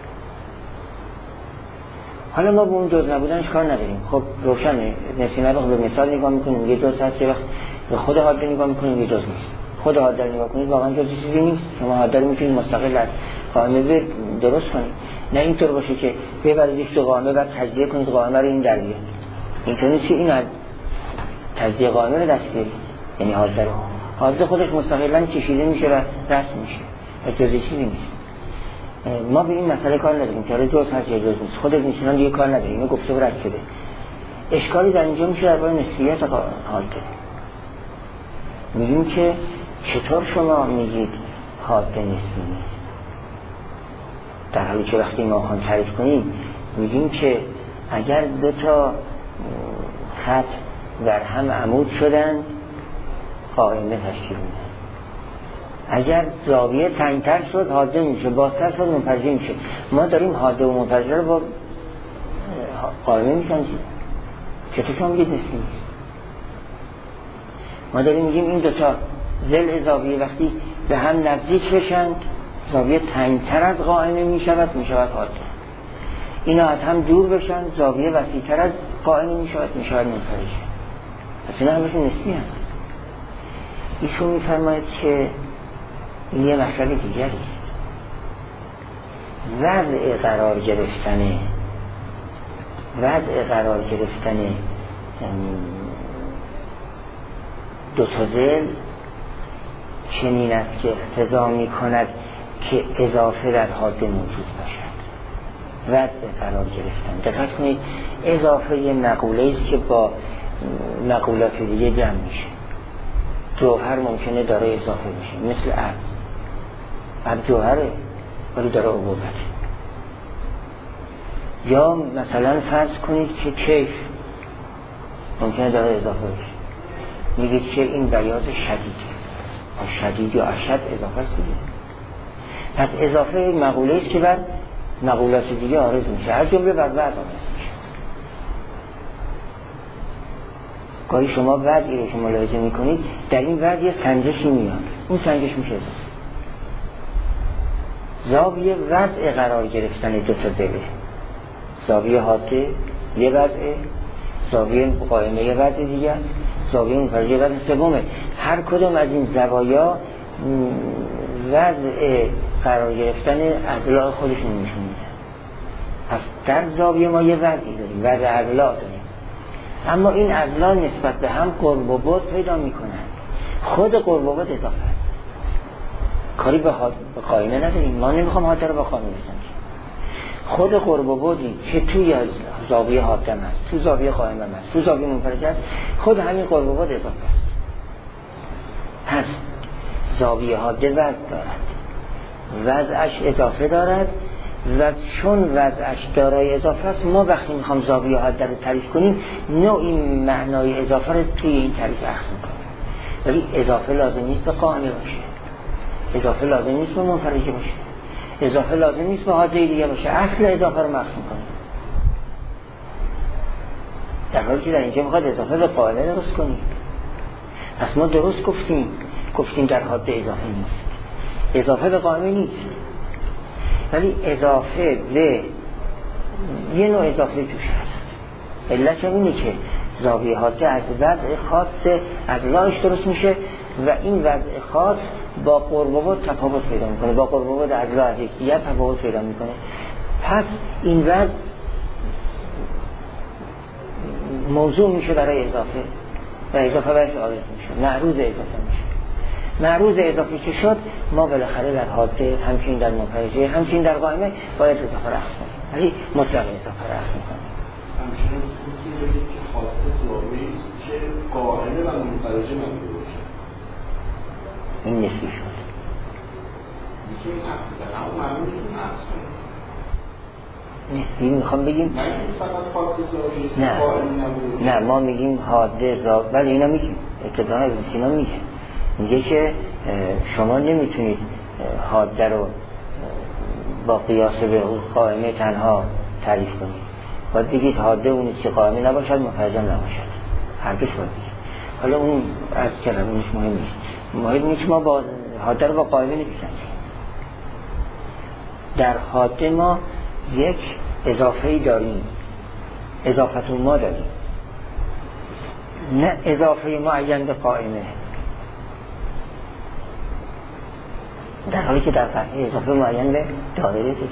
حالا ما به اون جزء نبودنش کار نداریم. خب روشنه، نسیمه رو به مثال نگاه میکنیم یه جزء هست، یه وقت به خود حاده نگاه میکنیم یه جزء نیست. خود حاده رو نگاه کنید واقعا جزء چیزی نیست. شما حاده رو میتونید مستقل از قائمه درست کنید، نه اینطور باشه که ببریدش تو قائمه بعد تجزیه کنید قائمه رو این در بیاد. اینطور نیست که این از تجزیه قائمه رو دست بیارید، یعنی حاده رو حاده خودش مستقلا کشیده میشه و رسم میشه و جزء چیزی نیست. ما به این مسئله کار نداریم که جزء هست یا جزء نیست، خود نیستن دیگه کار نداریم، اینو گفته و رد شده. اشکالی در اینجا میشه درباره نسبیت حاده. میگیم که چطور شما میگید حاده نسبی نیست، در حالی که وقتی ما خواهیم تعریف کنیم میگیم که اگر دو تا خط در هم عمود شدن قائمه تشکیل میدن، اگر زاویه تنگتر شد حاده میشه، بازتر شد منفجر میشه. ما داریم حاده و منفجر رو با قائمه میسنجیم، چطور شما میگید نسبی نیست؟ ما داریم میگیم این دوتا ضلع زاویه وقتی به هم نزدیک بشند زاویه تنگتر از قائمه میشود میشود حاده، اینا از هم دور بشن زاویه وسیعتر از قائمه میشود میشود منفجر. پس اینا همشون نسبی هست. ایشون میفرماید که این یه مسئله دیگری است، وضع قرار گرفتن وضع قرار گرفتن دو تا ضلع چنین است که اقتضا می کند که اضافه در حاده موجود باشد. وضع قرار گرفتن، دقت کنید، اضافه یه مقوله است که با مقولات دیگه جمع میشه. جوهر ممکنه داره اضافه بشه، مثل عبد عبد جوهره ولی داره عبوبت. یا مثلا فرض کنید که کیف ممکنه داره اضافه بشه، میگید که این بیاض شدیده، شدید یا اشد اضافه است دیگه. پس اضافه مقوله است که بر مقولات دیگه عارض میشه، از جمله بر وضع عارض میشه. گاهی شما وضعی رو که ملاحظه میکنید در این وضع یه سنجشی میاد، اون سنجش میشه اضافه. زاویه وضع قرار گرفتن دو تا ضلع، زاویه حاده یه وضع، زاویه قائمه یه وضع دیگه است، زاویه منفجر یه وضع سومه. هر کدوم از این زوایا وضع قرار گرفتن اضلاع خودشون نشون میده. پس در زاویه ما یه وضعی داریم، وضع اضلاع داریم، اما این اضلاع نسبت به هم قرب و بعد پیدا میکنند. خود قرب و بعد اضافه است، کاری به قائمه نداریم. ما نمیخوام حاده رو با قائمه بسنجیم. خود قرب و بعدی که توی زاویه حاده است، تو زاویه قائمه است، تو زاویه منفرجه است، خود همین قرب و بعد اضافه است. پس زاویه حاده وضع دارد، وضعش اضافه دارد و چون وضعش دارای اضافه است، ما وقتی میخوام زاویه حاده رو تعریف کنیم نوعی معنای اضافه رو توی این تعریف اخذ میکنیم. ولی اضافه لازم نیست به قائمه باشه، اضافه لازم نیست به منفرجه باشه، اضافه لازم نیست به حاده دیگه باشه، اصل اضافه رو مخصوص میکنیم. در حالی که در اینجا میخواد اضافه به قائمه درست کنیم. پس ما درست گفتیم گفتیم در حاده اضافه نیست، اضافه به قائمه نیست، ولی اضافه به یه نوع اضافه توش هست. علت اینه که زاویه حاده از وضع خاص اضلاعش درست میشه و این وضع خاص با قرب و بعد تفاوت پیدا میکنه، با قرب و بعد اضلاع از یکدیگر تفاوت پیدا میکنه. پس این وضع موضوع میشه برای اضافه و اضافه برش عارض میشه، معروض اضافه میشه. معروض اضافه که شد ما بالاخره در حاده همچنین در منفرجه همچنین در قائمه باید اضافه رخص کنیم، ولی مطلق اضافه رخص میکنیم. همچنین میتونید بگید که حاده زاویه است که قائمه و منفرجه منفی باشه. این نسبی شد. میتونید تفکیل در همون معنی میتونید عرض کنید. نسبی میخوام بگیم نه فقط حاده زاویه است که قائمه نبوده. نه ما میگیم حاده زاویه، ولی اینا میگیم ابتداء ابن سینا میگه میگه که شما نمیتونید حاده رو با قیاس به قائمه تنها تعریف کنید، باید بگید حاده اونیست که قائمه نباشد منفرجه نباشد، هر دوش باید بگید. حالا اون از کلمه اونش مهم نیست، مهم نیست ما با حاده رو با قائمه نمیسنجیم. در حاده ما یک اضافه‌ای داریم، اضافت ما داریم، نه اضافه معین به قائمه، در حالی که در قطعه اضافه معین به دایره داریم.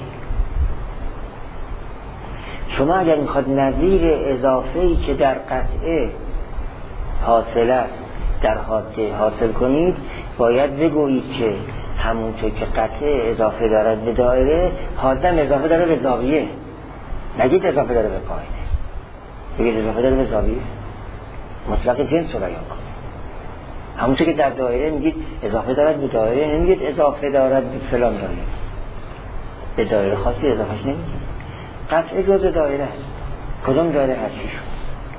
شما اگر میخواد نظیر اضافه‌ای که در قطعه حاصل است در حاده حاصل کنید، باید بگویید که همونطور که قطعه اضافه دارد به دایره، حادم اضافه داره به زاویه. نگید اضافه داره به قائمه، بگید اضافه داره به زاویه. مطلق جنس رو بیان کنید. همونطور که در دایره میگید اضافه دارد به دایره، نمیگید اضافه دارد به فلان دایره. به دایره خاصی اضافهش نمیگید. قطعه جز دایره است. کدوم دایره هستی شد؟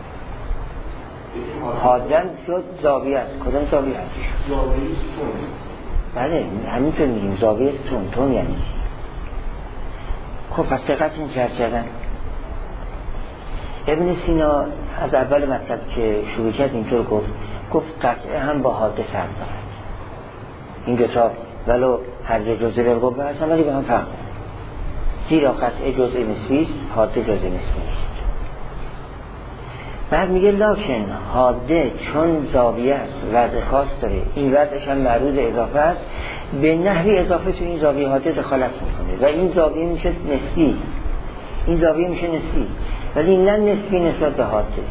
حادم شد زاویه است. کدوم زاویه هستی شد؟ زاویه تون. بله همینطور میگیم زاویه تون. تون یعنی چی؟ خب پس دقتون جرد کردن. ابن سینا از اول مطلب که شروع کرد اینطور گفت گفت قطعه هم با حاده فرق دارد. این دوتا ولو هر دو جزء بالقوه هستن ولی به هم فرق دارد. زیرا قطعه جزء نسبی است، حاده جزء نسبی نیست. بعد میگه لکن حاده چون زاویه است، وضع خاص داره، این وضعش هم معروض اضافه است، به نحوی اضافه تو این زاویه حاده دخالت میکنه و این زاویه میشه نسبی، این زاویه میشه نسبی، ولی نه نسبی نسبت به حاده،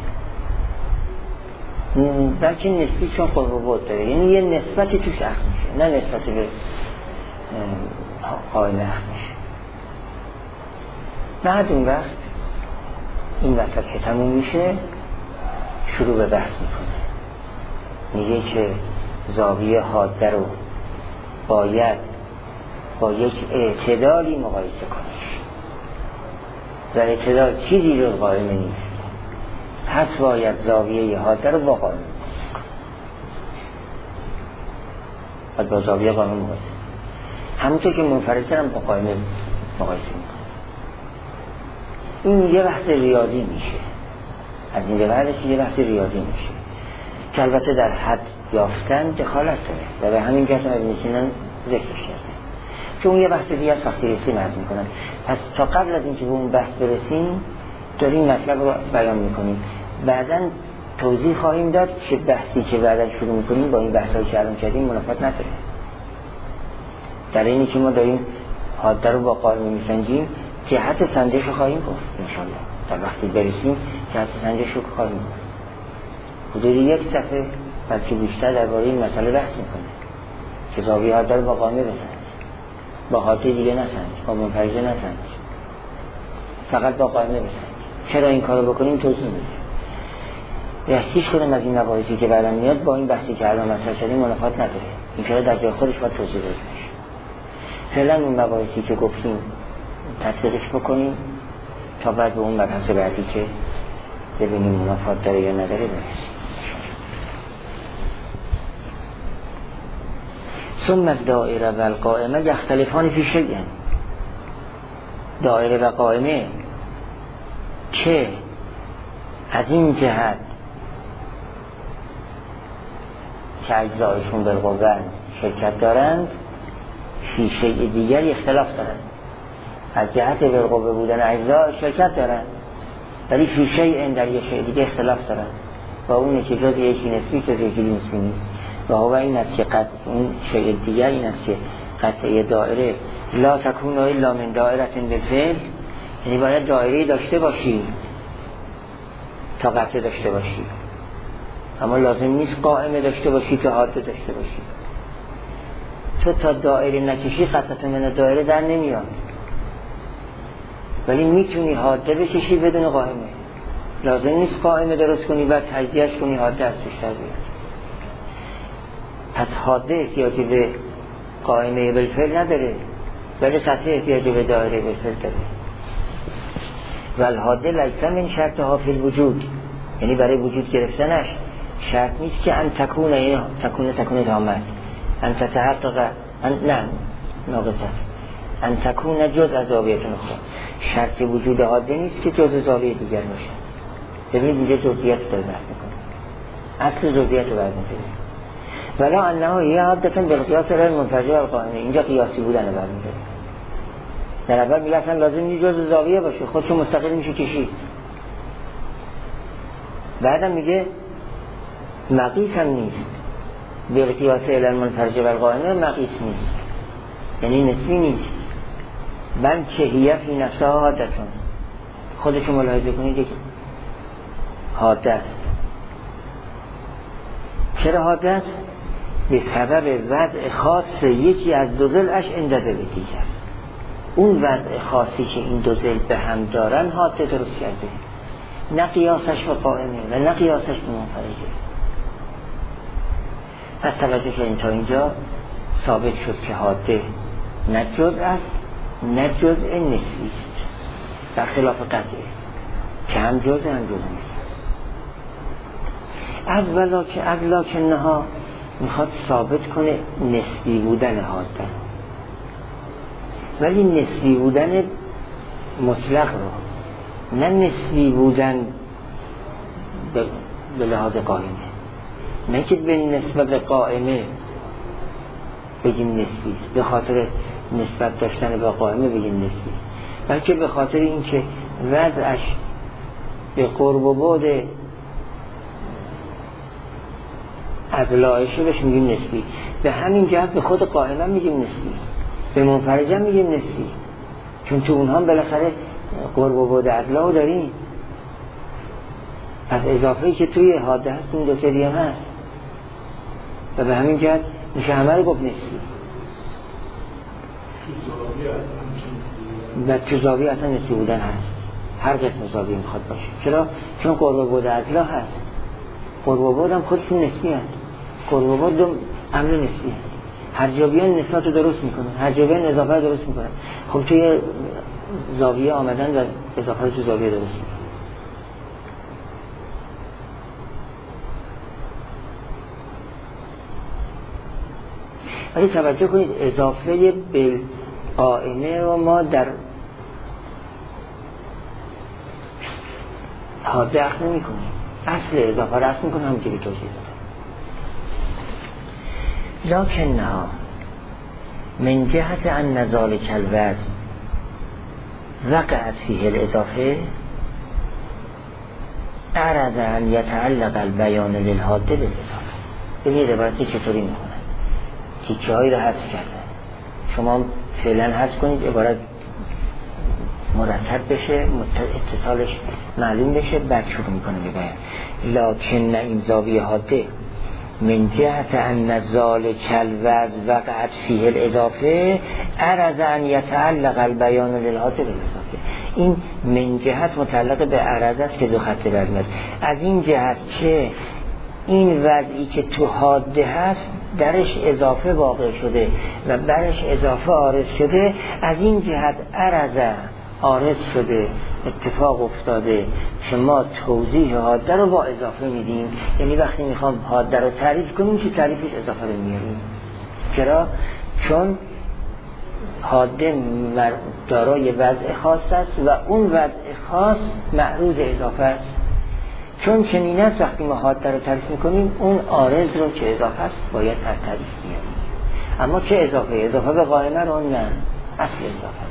بلکه نسبی چون قرب و بعد داره، یعنی یه نسبتی توش اخذ میشه، نه نسبت به قائمه اخذ میشه. بعد اون وقت این وقت که تموم میشه شروع به بحث میکنه، میگه که زاویه حاده رو باید با یک اعتدالی مقایسه کنش و اعتدال چیزی جز قائمه نیست، پس باید زاویه حاده رو با قائمه مقایسه کنه، باید با زاویه قائمه مقایسه همونطور که منفرد هم با قائمه مقایسه میکنه. این یه بحث ریاضی میشه، از این به بعدش یه بحث ریاضی میشه که البته در حد یافتن دخالت داره و به همین جهت ابن سینا ذکرش کرده، چون یه بحث دیگه از وقتی رسیم عرض میکنن. پس تا قبل از اینکه به اون بحث برسیم داریم مطلب رو بیان میکنیم، بعداً توضیح خواهیم داد که بحثی که بعداً شروع میکنیم با این بحثایی که الان کردیم منافات نداره. در اینی که ما داریم حاده رو با قائمه میسنجیم، جهت سنجش رو خواهیم گفت انشالله در وقتی برسیم، جهت سنجش رو خواهیم گفت. حدود یک صفحه بلکه بیشتر درباره این مسئله بحث میکنه که زاویه حاده رو با قائمه بسنج، با حاده دیگه نسنج، با منفرجه نسنج، فقط با قائمه بسنج. چرا این کارو بکنیم توضیح میده. یا هیچ کدوم از این مباحثی که بعداً میاد با این بحثی که الان مطرح کردیم منافات نداره، این کارا در جای خودش باید توضیح داده بشه. فعلا اون مباحثی که گفتیم تطبیقش بکنیم تا بعد به اون مبحث بعدی که ببینیم منافات داره یا نداره برسیم. ثم الدائره و القائمه یختلفان فی شیء. دائره و قائمه که از این جهت که اجزایشون بالقوه شرکت دارند، فی شیء دیگر اختلاف دارند. از جهت بالقوه بودن اجزا شرکت دارند، ولی فی شیء در یک شیء دیگه اختلاف دارند و اونه که جز یکی نسبی جز یکی نسبی نیست. و هو این است که قطع اون شیء دیگر این است که قطعه دائره لا تکون الا من دائره بالفعل، یعنی باید دائره داشته باشی تا قطعه داشته باشی، اما لازم نیست قائمه داشته باشی تا حاده داشته باشی. تو تا دائره نکشی قطعه من دائره در نمیاد، ولی میتونی حاده بکشی بدون قائمه. لازم نیست قائمه درست کنی و تجزیهش کنی حاده از توش در بیاد. پس حاده احتیاجی به قائمه بالفعل نداره، ولی قطعه احتیاجی به دائره بالفعل داره. و الحاده لیس من شرطها فی الوجود، یعنی برای وجود گرفتنش شرط نیست که ان تکون تکون تکون تامه است، ان تتحقق ان نه ناقص است، ان تکون جز از زاویه‌تون خود. شرط وجود حاده نیست که جز زاویه دیگر باشه. ببینید اینجا جزئیات داره بحث میکنه، اصل جزئیات رو برمی‌داره. ولا انه یه حادثه بالقیاس غیر منفرد و قائمه، اینجا قیاسی بودن رو برمی‌داره. در اول میگه اصلا لازم نیست جز زاویه باشه، خودشو مستقل میشه کشید. بعدم میگه مقیس هم نیست، به قیاس الی المنفرج و القائمه مقیس نیست، یعنی نسبی نیست. من که هیه فی نفسها حادتون، خودشو ملاحظه کنید که حاده است. چرا حاده است؟ به سبب وضع خاص یکی از دو ضلعش عند ذل دیگر. اون وضع خاصی که این دو ضلع به هم دارن حاده درست کرده، نه قیاسش و قائمه و نه قیاسش به منفرجه. پس توجه کنید تا اینجا ثابت شد که حاده نه جزء است نه جزء نسبی است، در خلاف قطعه که هم جزء هم جزء نیست. از ولا که از لکنه ها میخواد ثابت کنه نسبی بودن حاده، ولی نسبی بودن مطلق رو، نه نسبی بودن به لحاظ قائمه، نه که به نسبت به قائمه بگیم نسبی است، به خاطر نسبت داشتن به قائمه بگیم نسبی است، بلکه به خاطر اینکه وضعش به قرب و بعد از لایشه بهش میگیم نسبی. به همین جهت به خود قائمه میگیم نسبی، به منفرجه میگیم نسبی، چون تو اونها بالاخره قرب و بعد از لا داریم. پس اضافه‌ای که توی حاده هست این دو سری هم هست و به همین جهت میشه همه رو گفت نسبی. و تو زاویه اصلا نسبی بودن هست، هر قسم زاویه میخواد باشه. چرا؟ چون قرب و بعد از لا هست، قرب و بعد هم خودشون نسبی هست، قرب و بعد هم امر نسبی هست. هر جا بیان نسبت رو درست میکنن، هر جا بیان اضافه رو درست میکنن. خب توی زاویه آمدن و اضافه رو تو زاویه درست میکنن. ولی توجه کنید اضافه به قائمه رو ما در حاده اخذ نمی کنیم، اصل اضافه رو اخذ میکنیم، همونجوری توضیح دادم. لکن نه من جهت ان نزال کلوز وقعت فیه الاضافه عرض ان یتعلق البیان للحاده بالاضافه. ببینید عبارتی چطوری میکنن، تیکه هایی رو حذف کردن. شما فعلا حذف کنید عبارت مرتب بشه، اتصالش معلوم بشه، بعد شروع میکنه به بیان. لکن این زاویه حاده من جهت ان نزال کلوز وقعت فیه الاضافه عرض ان یتعلق البیان للحاده بالاضافه. این من جهت متعلق به عرض است که دو خط برمیاد. از این جهت که این وضعی که تو حاده هست درش اضافه واقع شده و برش اضافه عارض شده، از این جهت عرض عارض شده، اتفاق افتاده که ما توضیح حاده رو با اضافه میدیم. یعنی وقتی میخوام حاده رو تعریف کنیم که تعریفش اضافه رو میاریم. چرا؟ چون حاده دارای وضع خاص است و اون وضع خاص معروض اضافه است. چون چنین است وقتی ما حاده رو تعریف میکنیم اون عارض رو که اضافه است باید تر تعریف میاریم. اما چه اضافه؟ اضافه به قائمه رو نه، اصل اضافه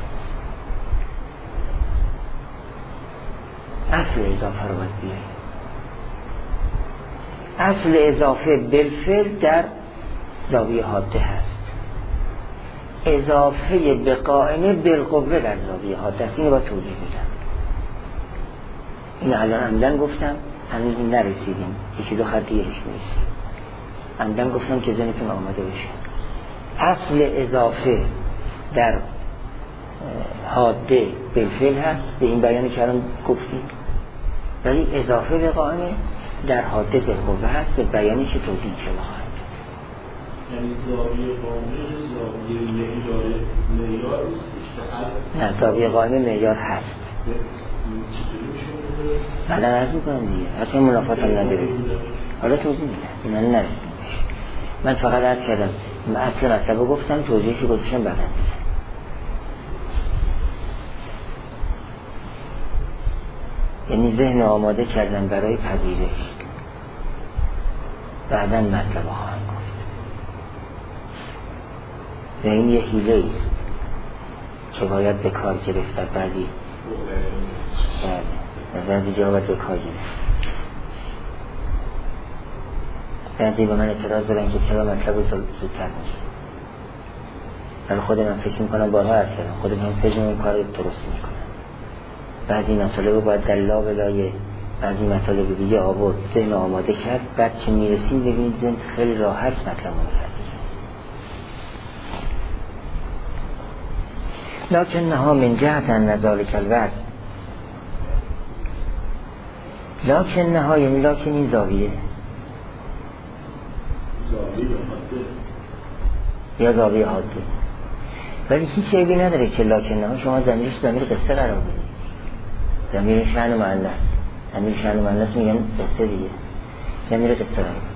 اصل اضافه رو باید بیاریم. اصل اضافه بالفعل در زاویه حاده هست، اضافه به قائمه بالقوه در زاویه حاده است. اینو باید توضیح میدم. این الان عمدن گفتم، هنوز نرسیدیم، یکی دو خط دیگه میرسیم. عمدن گفتم که ذهنتون آماده بشه. اصل اضافه در حاده بالفعل هست، به این بیانی که الان گفتیم، ولی اضافه به قائمه در حاده بالقوه هست، به بیانی که توضیح شده خواهد. یعنی زاویه قائمه زاویه معیار معیار است؟ نه، زاویه قائمه معیار هست. بعدا عرض میکنم دیگه، اصلا منافات هم نداره. حالا توضیح میدم، من نرسیم بشه. من فقط عرض کردم اصل مطلب گفتم، توضیحی گذاشتم بعدا میدم. یعنی ذهن آماده کردن برای پذیرش، بعدا مطلب خواهم گفت. و این یه حیله است که باید به کار گرفت در بعضی در بعضی جا باید به کار گرفت. بعضی به من اعتراض دارن که چرا مطلب رو زودتر میشه، ولی خود من فکر میکنم بارها عرض کردم خود من فکر این کار رو درست میکنم. بعضی مطالب رو باید در لا بلایه بعضی مطالب دیگه آورد ذهن آماده کرد، بعد که میرسیم ببینید ذهن خیلی راحت مطلب رو میپذیره. لکن نها من جهت نذالک الوضع، لکن نها یعنی لکن این زاویه یا زاویه حاده، ولی هیچ عیبی نداره که لکن نها شما ضمیرش ضمیر قصه قرار بدید، ضمیر شأن و مؤنث، ضمیر شأن و مؤنث میگن قصه دیگه، ضمیر قصه قرار بدید.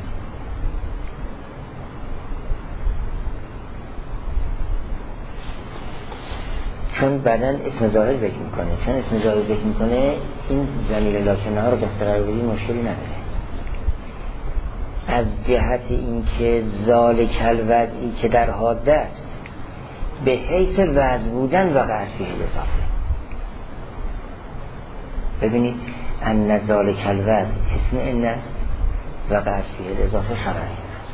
چون بعداً اسم ظاهر ذکر میکنه، چون اسم ظاهر ذکر میکنه این ضمیر لکن نها رو قصه قرار بدید مشکلی نداره. از جهت اینکه ذالک الوضعی که در حاده است به حیث وضع بودن وقع فیه الاضافه. ببینید ان ذالک الوضع اسم ان است، وقع فیه الاضافه خبر این است.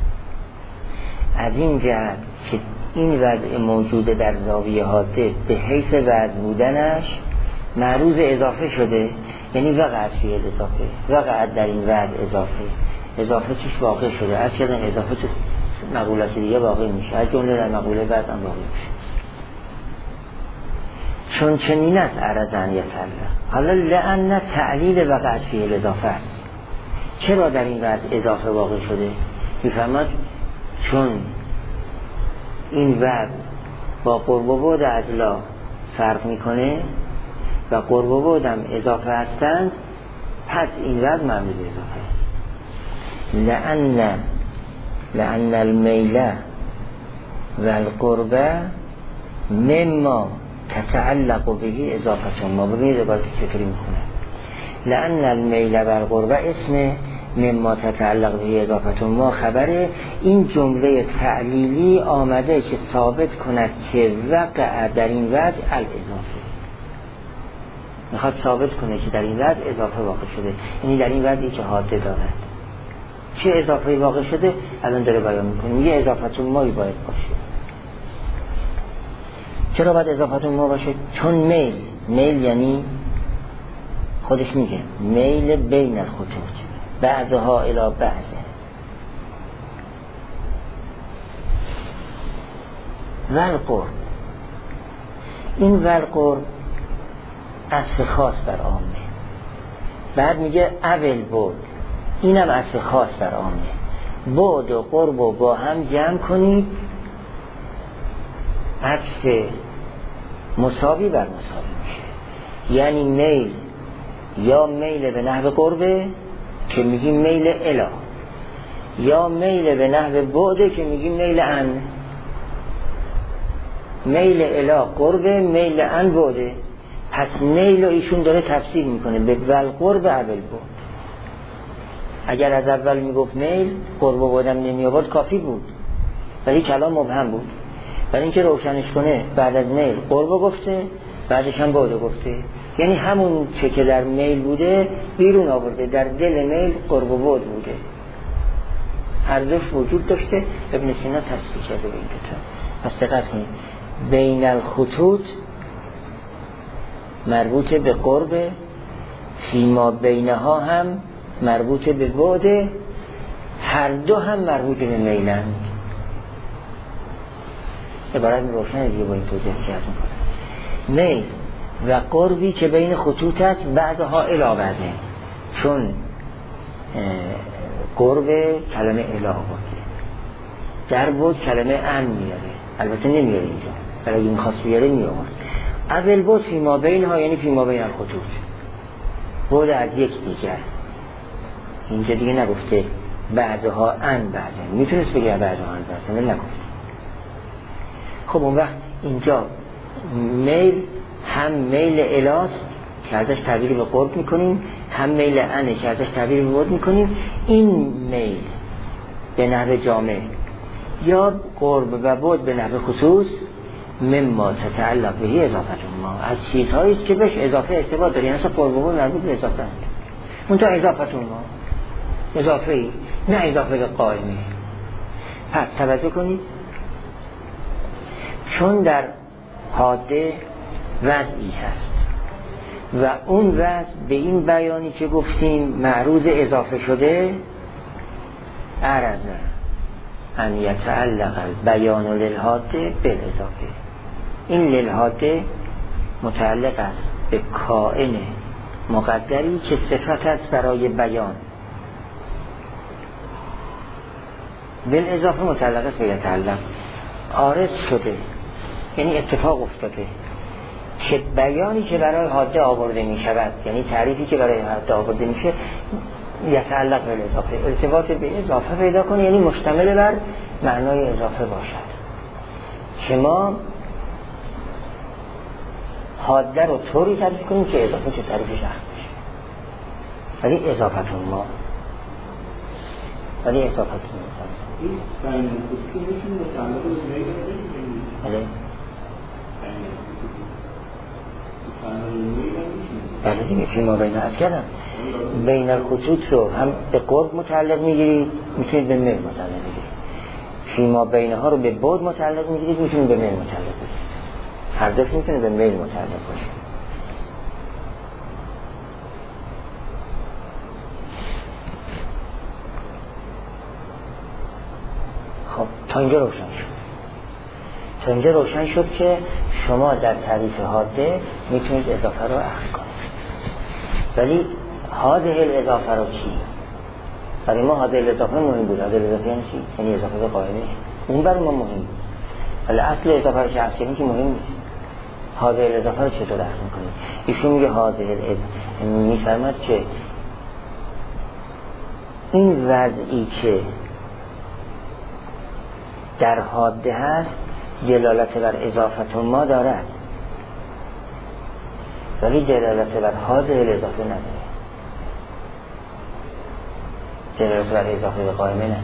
از این جهت که این وضع موجود در زاویه حاده به حیث وضع بودنش معروض اضافه شده، یعنی وقع فیه الاضافه، وقع در این وضع اضافه، اضافه چیش واقع شده. از کردن اضافه تو مقولات دیگه واقع میشه، از جمله در مقوله بعد هم واقع میشه. چون چنین است عرضن یتعلق. حالا لأن تعلیل وقعت فیه الاضافه است. چرا در این وضع اضافه واقع شده؟ میفهمد چون این وضع با قرب و بعد از لا فرق میکنه و قرب و بعد هم اضافه هستند، پس این وضع معمول اضافه است. لأن لأن المیل و القربه مما تتعلق به اضافه ما. ببینید عبارت چطوری میخونه. لأن المیل و القربه اسم مما تتعلق به اضافه ما خبره. این جمله تعلیلی آمده که ثابت کند که وقع در این وضع الاضافه، میخواد ثابت کنه که در این وضع اضافه واقع شده، یعنی در این وضعی که حاده دارد. چه اضافه واقع شده الان داره بیان میکنه. یه اضافه مایی باید باشه. چرا باید اضافه ما باشه؟ چون میل، میل یعنی خودش میگه میل بین الخطوط بعضها الی بعضه. والقرب، این والقرب عطف خاص بر عامه. بعد میگه اول بود، اینم عطف خاص بر عامه. بعد و قرب و با هم جمع کنید، عطف مساوی بر مساوی میشه. یعنی میل یا میل به نحو قربه که میگیم میل الا، یا میل به نحو بعده که میگیم میل ان. میل الا قربه، میل ان بعده. پس میل رو ایشون داره تفسیر میکنه به والقرب اول بعد. اگر از اول میگفت میل، قرب و بعدم نمی آورد کافی بود، ولی کلام مبهم بود. برای اینکه روشنش کنه بعد از میل قرب گفته، بعدش هم بعد گفته، یعنی همون چه که در میل بوده بیرون آورده، در دل میل قرب و بعد بوده، هر دوش وجود داشته. ابن سینا تصدیق کرده به این کتاب. پس دقت کنید، بین الخطوط مربوط به قرب، فیما بینها هم مربوط به بعد، هر دو هم مربوط به میلند. عبارت روشن دیگه با این توضیح که از میکنه. میل و قربی که بین خطوط است بعدها الی بعده، چون قرب کلمه الی آورده، در بود کلمه ان میاره، البته نمیاره اینجا، ولی اگه میخواست بیاره میآورد. اول بود فیما بینها یعنی فیما بین الخطوط، بود از یک دیگر. اینجا دیگه نگفته بعضها ان بعضه، میتونست بگه بعضها ان بعضه، ولی نگفته. خب اون وقت اینجا میل هم میل الاست که ازش تعبیر به قرب میکنیم، هم میل انه که ازش تعبیر به بعد میکنیم. این میل به نحو جامع یا قرب و بعد به نحو خصوص مما تتعلق به اضافه ما، از چیزهایی است که بهش اضافه ارتباط داره، یعنی اصلا قرب و مربوط به اضافه است. اون تا اضافه ما اضافه ای، نه اضافه به قائمه. پس توجه کنید، چون در حاده وضعی هست و اون وضع به این بیانی که گفتیم معروض اضافه شده، عرض ان یتعلق البیان للحاده بالاضافه. این للحاده متعلق است به کائن مقدری که صفت است برای بیان، بالاضافه متعلق است به یتعلق، عارض شده، یعنی اتفاق افتاده که بیانی که برای حاده آورده می شود، یعنی تعریفی که برای حاده آورده میشه، یتعلق به اضافه، ارتباط به اضافه پیدا کنه، یعنی مشتمل بر معنای اضافه باشد که ما حاده رو طوری تعریف کنیم که اضافه چه تعریفش اخذ بشه. ولی اضافتون ما ولی اضافتون ما این بین خودتون میشون متعلق به میل نمیدونیم. بله بله دیگه فیما بین از کردم بین الخطوط رو هم به قرب متعلق میگیرید، میتونید به میل متعلق میگیرید. فیما بین ها رو به بعد متعلق میگیرید، میتونید به میل متعلق بگیرید. هر دوش میتونه به میل متعلق باشه. خب تا اینجا روشن شد. تا اینجا روشن شد که شما در تعریف حاده میتونید اضافه رو اخذ کنید. ولی حاده الاضافه رو چی؟ برای ما حاده الاضافه مهم بود. حاده الاضافه یعنی چی؟ یعنی اضافه به قائمه. اون برای ما مهم بود. ولی اصل اضافه رو چه اصل یعنی که مهم نیست. حاده الاضافه رو چطور اخذ میکنید؟ ایشون میگه حاده الاضافه میفرماد که این وضعی که در حاده هست دلالت بر اضافت ما دارد، ولی دلالت بر حاده الاضافه نداره. دلالت بر اضافه به قائمه نداره،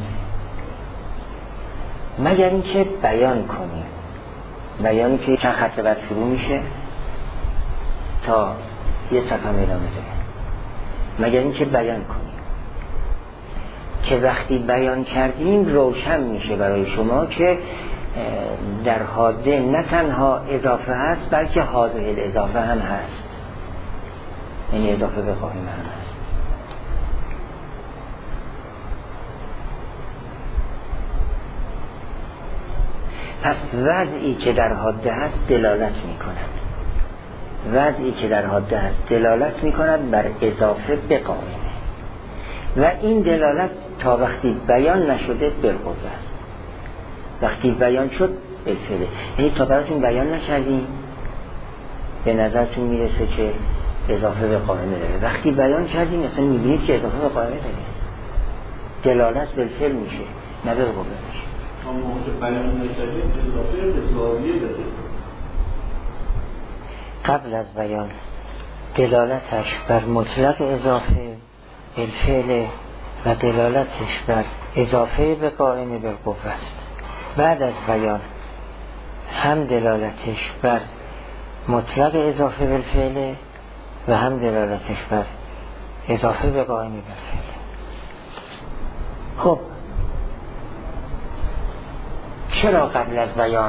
مگر اینکه بیان کنیم. بیانی که چند خط بعد شروع میشه تا یه صفحه ادامه داره. مگر اینکه بیان کنیم که وقتی بیان کردیم روشن میشه برای شما که در حاده نه تنها اضافه هست بلکه حاده الاضافه هم هست، یعنی اضافه به قائمه هم هست. پس وضعی که در حاده هست دلالت می کند وضعی که در حاده هست دلالت می کند بر اضافه به قائمه و این دلالت تا وقتی بیان نشده بالقوه است. وقتی بیان شد بالفعله، یعنی تا براتون بیان نکردیم به نظرتون میرسه که اضافه به قائمه داره. وقتی بیان کردیم اصلا میبینید که اضافه به قائمه داره، دلالت بالفعل میشه نه بالقوه میشه. اما که بیان نکردیم اضافه به زاویه داره. قبل از بیان دلالتش بر مطلق اضافه بالفعل و دلالتش بر اضافه به قائمه بالقوه است. بعد از بیان هم دلالتش بر مطلق اضافه بالفعل و هم دلالتش بر اضافه به قائمه بالفعل. خب چرا قبل از بیان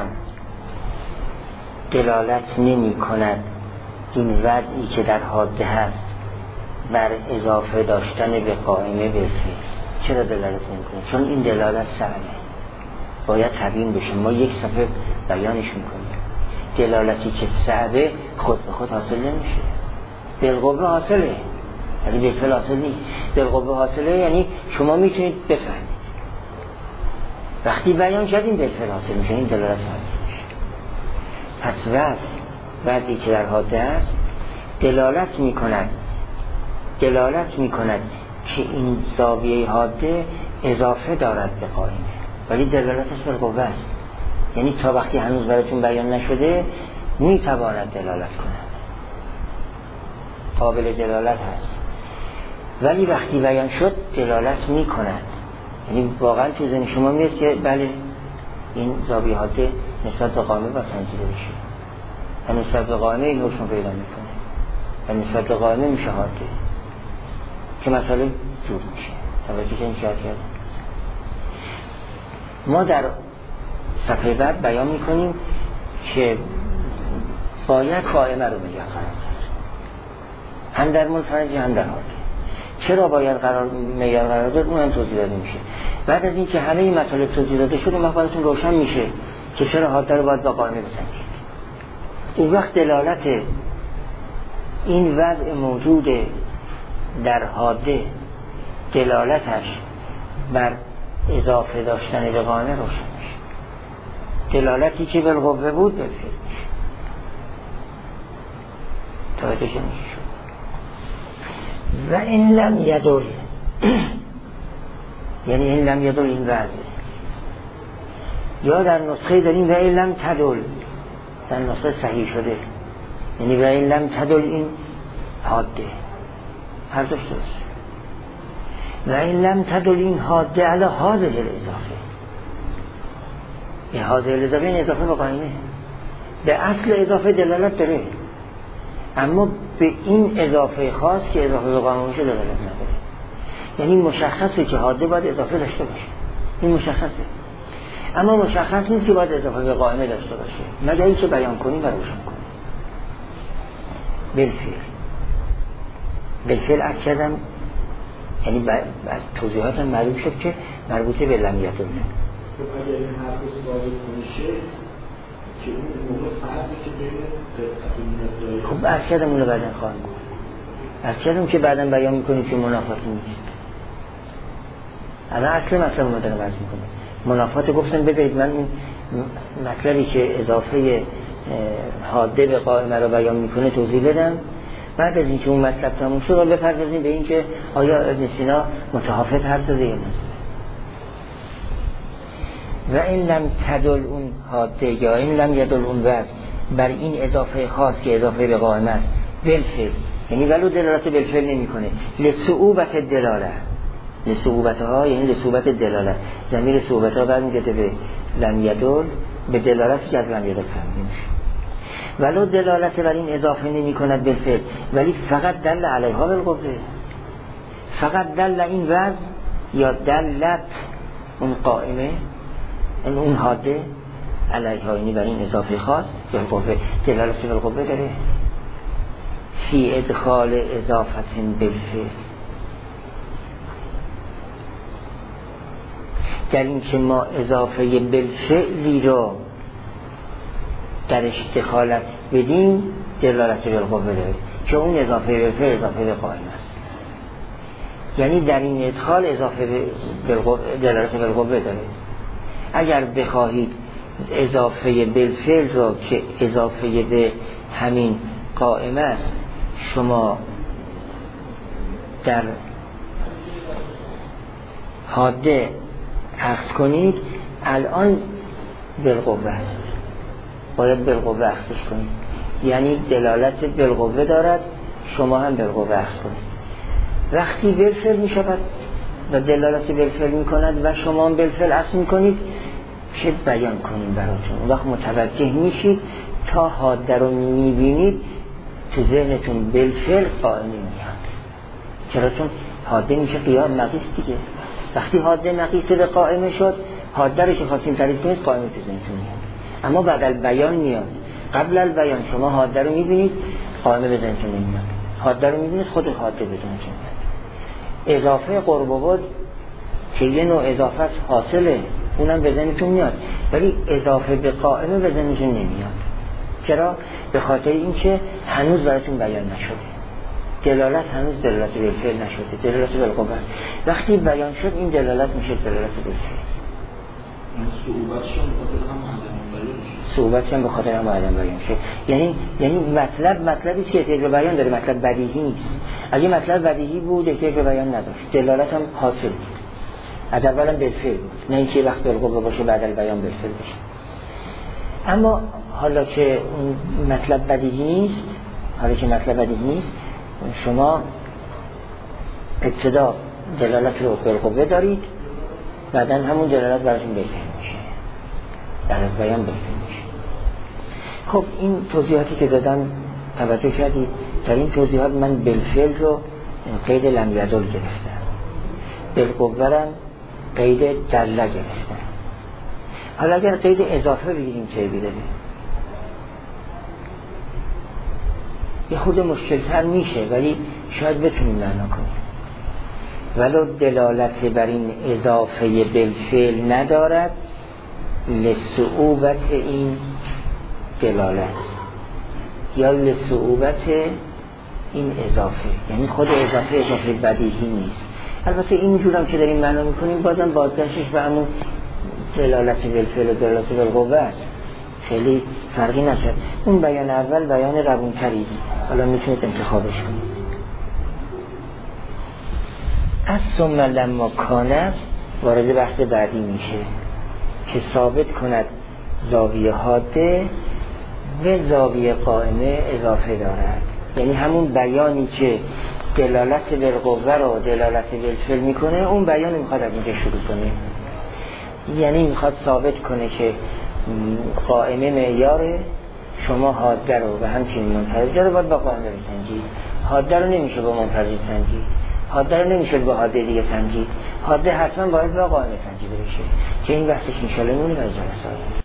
دلالت نمی کند این وضعی که در حاده هست بر اضافه داشتن به قائمه بالفعل؟ چرا دلالت نمی کند؟ چون این دلالت سهله، باید تبیین بشه. ما یک صفحه بیانش میکنیم. دلالتی که صعبه خود به خود حاصل نمیشه، بالقوه حاصله ولی بالفعل حاصل نیست. بالقوه حاصله یعنی شما میتونید بفهمید. وقتی بیان کردیم بالفعل حاصل میشه، این دلالت حاصل میشه. پس وضع وضعی که در حاده است دلالت میکند دلالت میکند که این زاویه حاده اضافه دارد به قائمه، ولی دلالتش بالقوه است. یعنی تا وقتی هنوز براتون بیان نشده میتواند دلالت کند، قابل دلالت هست. ولی وقتی بیان شد دلالت میکند، یعنی واقعا تو ذهن شما میاد که بله این زاویه حاده نسبت به قائمه با سنجیده بشه و نسبت به قائمه این حکم پیدا میکنه و نسبت به قائمه میشه حاده که مسئله جور میشه. توجه که این شرط کرد. ما در صفحه بعد بیان میکنیم که باید قائمه رو میگه قرار داد، هم در منفرجی هم در حاده. چرا باید قرار معیار قرار داد اون هم توضیح داده میشه. بعد از این که همه این مطالب توضیح داده شد مقالتون روشن میشه که چرا حاده رو باید با قائمه بسنجید. اون وقت دلالت این وضع موجود در حاده دلالتش بر اضافه داشتن به قائمه روشن میشه. دلالتی که بالقوه بود به فعل میشه. توجه میشه. و این لم یدل یعنی این لم یدل این وضع، یا در نسخه داریم و این لم تدل، در نسخه صحیح شده یعنی و این لم تدل این حاده، هر دوش درست. و این لم تدل این حاده علی حاضر الاضافه، این حاضر الاضافه این اضافه به قائمه به اصل اضافه دلالت داره، اما به این اضافه خاص که اضافه به قائمه باشه دلالت نداره. یعنی مشخصه که حاده باید اضافه داشته باشه، این مشخصه، اما مشخص نیست که باید اضافه به قائمه داشته باشه مگر اینکه بیان کنیم و روشن کنیم. بالفعل بالفعل از کردم یعنی از توضیحات معلوم شد که مربوطه به لم یدل. خب اگر این حرف ثابت میشه که اون موقع فرق میشه بین دقت و خب از کردم اونو بعدن خواهم گفت، از کردم که بعدن بیان میکنیم که منافاتی نیست. الان اصل مطلب رو دارم عرض میکنم. منافات گفتن بذارید من این مطلبی که اضافه حاده به قائمه رو بیان میکنه توضیح بدم، بعد از اینکه اون مطلب تموم شد رو بپردازیم به این که آیا ابن سینا متحافظ حرف زده یا نه. و این لم تدل اون حاده یا این لم یدل اون وضع بر این اضافه خاص که اضافه به قائمه است بالفعل، یعنی ولو دلالت بالفعل نمی کنه لصعوبت دلاله، لصعوبت ها یعنی لصعوبت دلاله، ضمیر صعوبت ها برمیگرده به لم یدل، به دلالتی که از لم یدل فهمیده میشه. ولو دلالت بر این اضافه نمی کند بالفعل ولی فقط دل علیها بالقوه، فقط دل این وضع یا دلت اون قائمه این اون حاده علیها یعنی بر این اضافه خاص بالقوه، دلالت بالقوه داره فی ادخال اضافت بالفعل، در این که ما اضافه بالفعلی رو درش دخالت بدیم دلالت بالقوه داره که اون اضافه بالفعل اضافه به قائمه است، یعنی در این ادخال اضافه بالقوه دلالت بالقوه داره. اگر بخواهید اضافه بالفعل رو که اضافه به همین قائمه است شما در حاده عکس کنید، الان بالقوه است، باید بالقوه عکسش کنید، یعنی دلالت بالقوه دارد، شما هم بالقوه عکس کنید. وقتی بالفعل می شود و دلالت بالفعل می کند و شما هم بالفعل عکس می کنید چه بیان کنیم براتون، اون وقت متوجه میشید تا حاده رو می بینید تو ذهنتون بالفعل قائمه میاد. چرا؟ چون حاده میشه قیام مقیس دیگه. وقتی حاده مقیس به قائمه شد حاده رو که خواستیم تعریف کنید قائمه تو ذهنتون میاد، اما بعد البیان میاد. قبل البیان شما حاده رو میبینید قائمه به ذهنتون نمیاد، حاده رو میبینید خود حاده به ذهنتون میاد. اضافه قرب و بعد که یه نوع اضافه حاصله اونم به ذهنتون میاد، ولی اضافه به قائمه به ذهنتون نمیاد. چرا؟ به خاطر اینکه هنوز براتون بیان نشده، دلالت هنوز دلالت بالفعل نشده، دلالت بالقوه است. وقتی بیان شد این دلالت میشه دلالت بالفعل. صعوبتش هم به خاطر هم عدم بیان شد. یعنی یعنی مطلب مطلبی است که احتیاج به بیان داره، مطلب بدیهی نیست. اگه مطلب بدیهی بود احتیاج به بیان نداشت، دلالت هم حاصل بود. از اول هم بالفعل بود، نه اینکه وقت بالقوه باشه بعد البیان بالفعل بشه. اما حالا که اون مطلب بدیهی نیست، حالا که مطلب بدیهی نیست، شما ابتدا دلالت رو بالقوه دارید، بعدن همون دلالت براتون بالفعل میشه، بعد از بیان بالفعل میشه. خب این توضیحاتی که دادم توجه کردید؟ در این توضیحات من بالفعل رو قید لم یدل گرفتم، بالقوه قید دل گرفتم. حالا اگر قید اضافه بگیریم چه بیده یه خود مشکلتر میشه، ولی شاید بتونیم معنا کنیم. ولو دلالت بر این اضافه بالفعل ندارد لصعوبت این دلالت یا لصعوبت این اضافه، یعنی خود اضافه اضافه بدیهی نیست. البته اینجور هم که داریم معنا میکنیم بازم بازگشتش به همون دلالت بالفعل و دلالت بالقوه است، خیلی فرقی نشد. اون بیان اول بیان روونتری، حالا میتونید انتخابش کنید. از ثم لما کانت وارد بحث بعدی میشه که ثابت کند زاویه حاده و زاویه قائمه اضافه دارد. یعنی همون بیانی که دلالت بالقوه رو دلالت بالفعل میکنه، اون بیان میخواد از اینجا شروع کنه. یعنی میخواد ثابت کنه که قائمه معیار، شما حاده رو و همچنین منفرجه رو باید با قائمه بسنجید. حاده رو نمیشه با منفرجه سنجید، حاده رو نمیشه با حاده دیگه سنجید، حاده حتما باید با قائمه سنجیده بشه که این بحثش انشاءالله میمونه برای جلسات.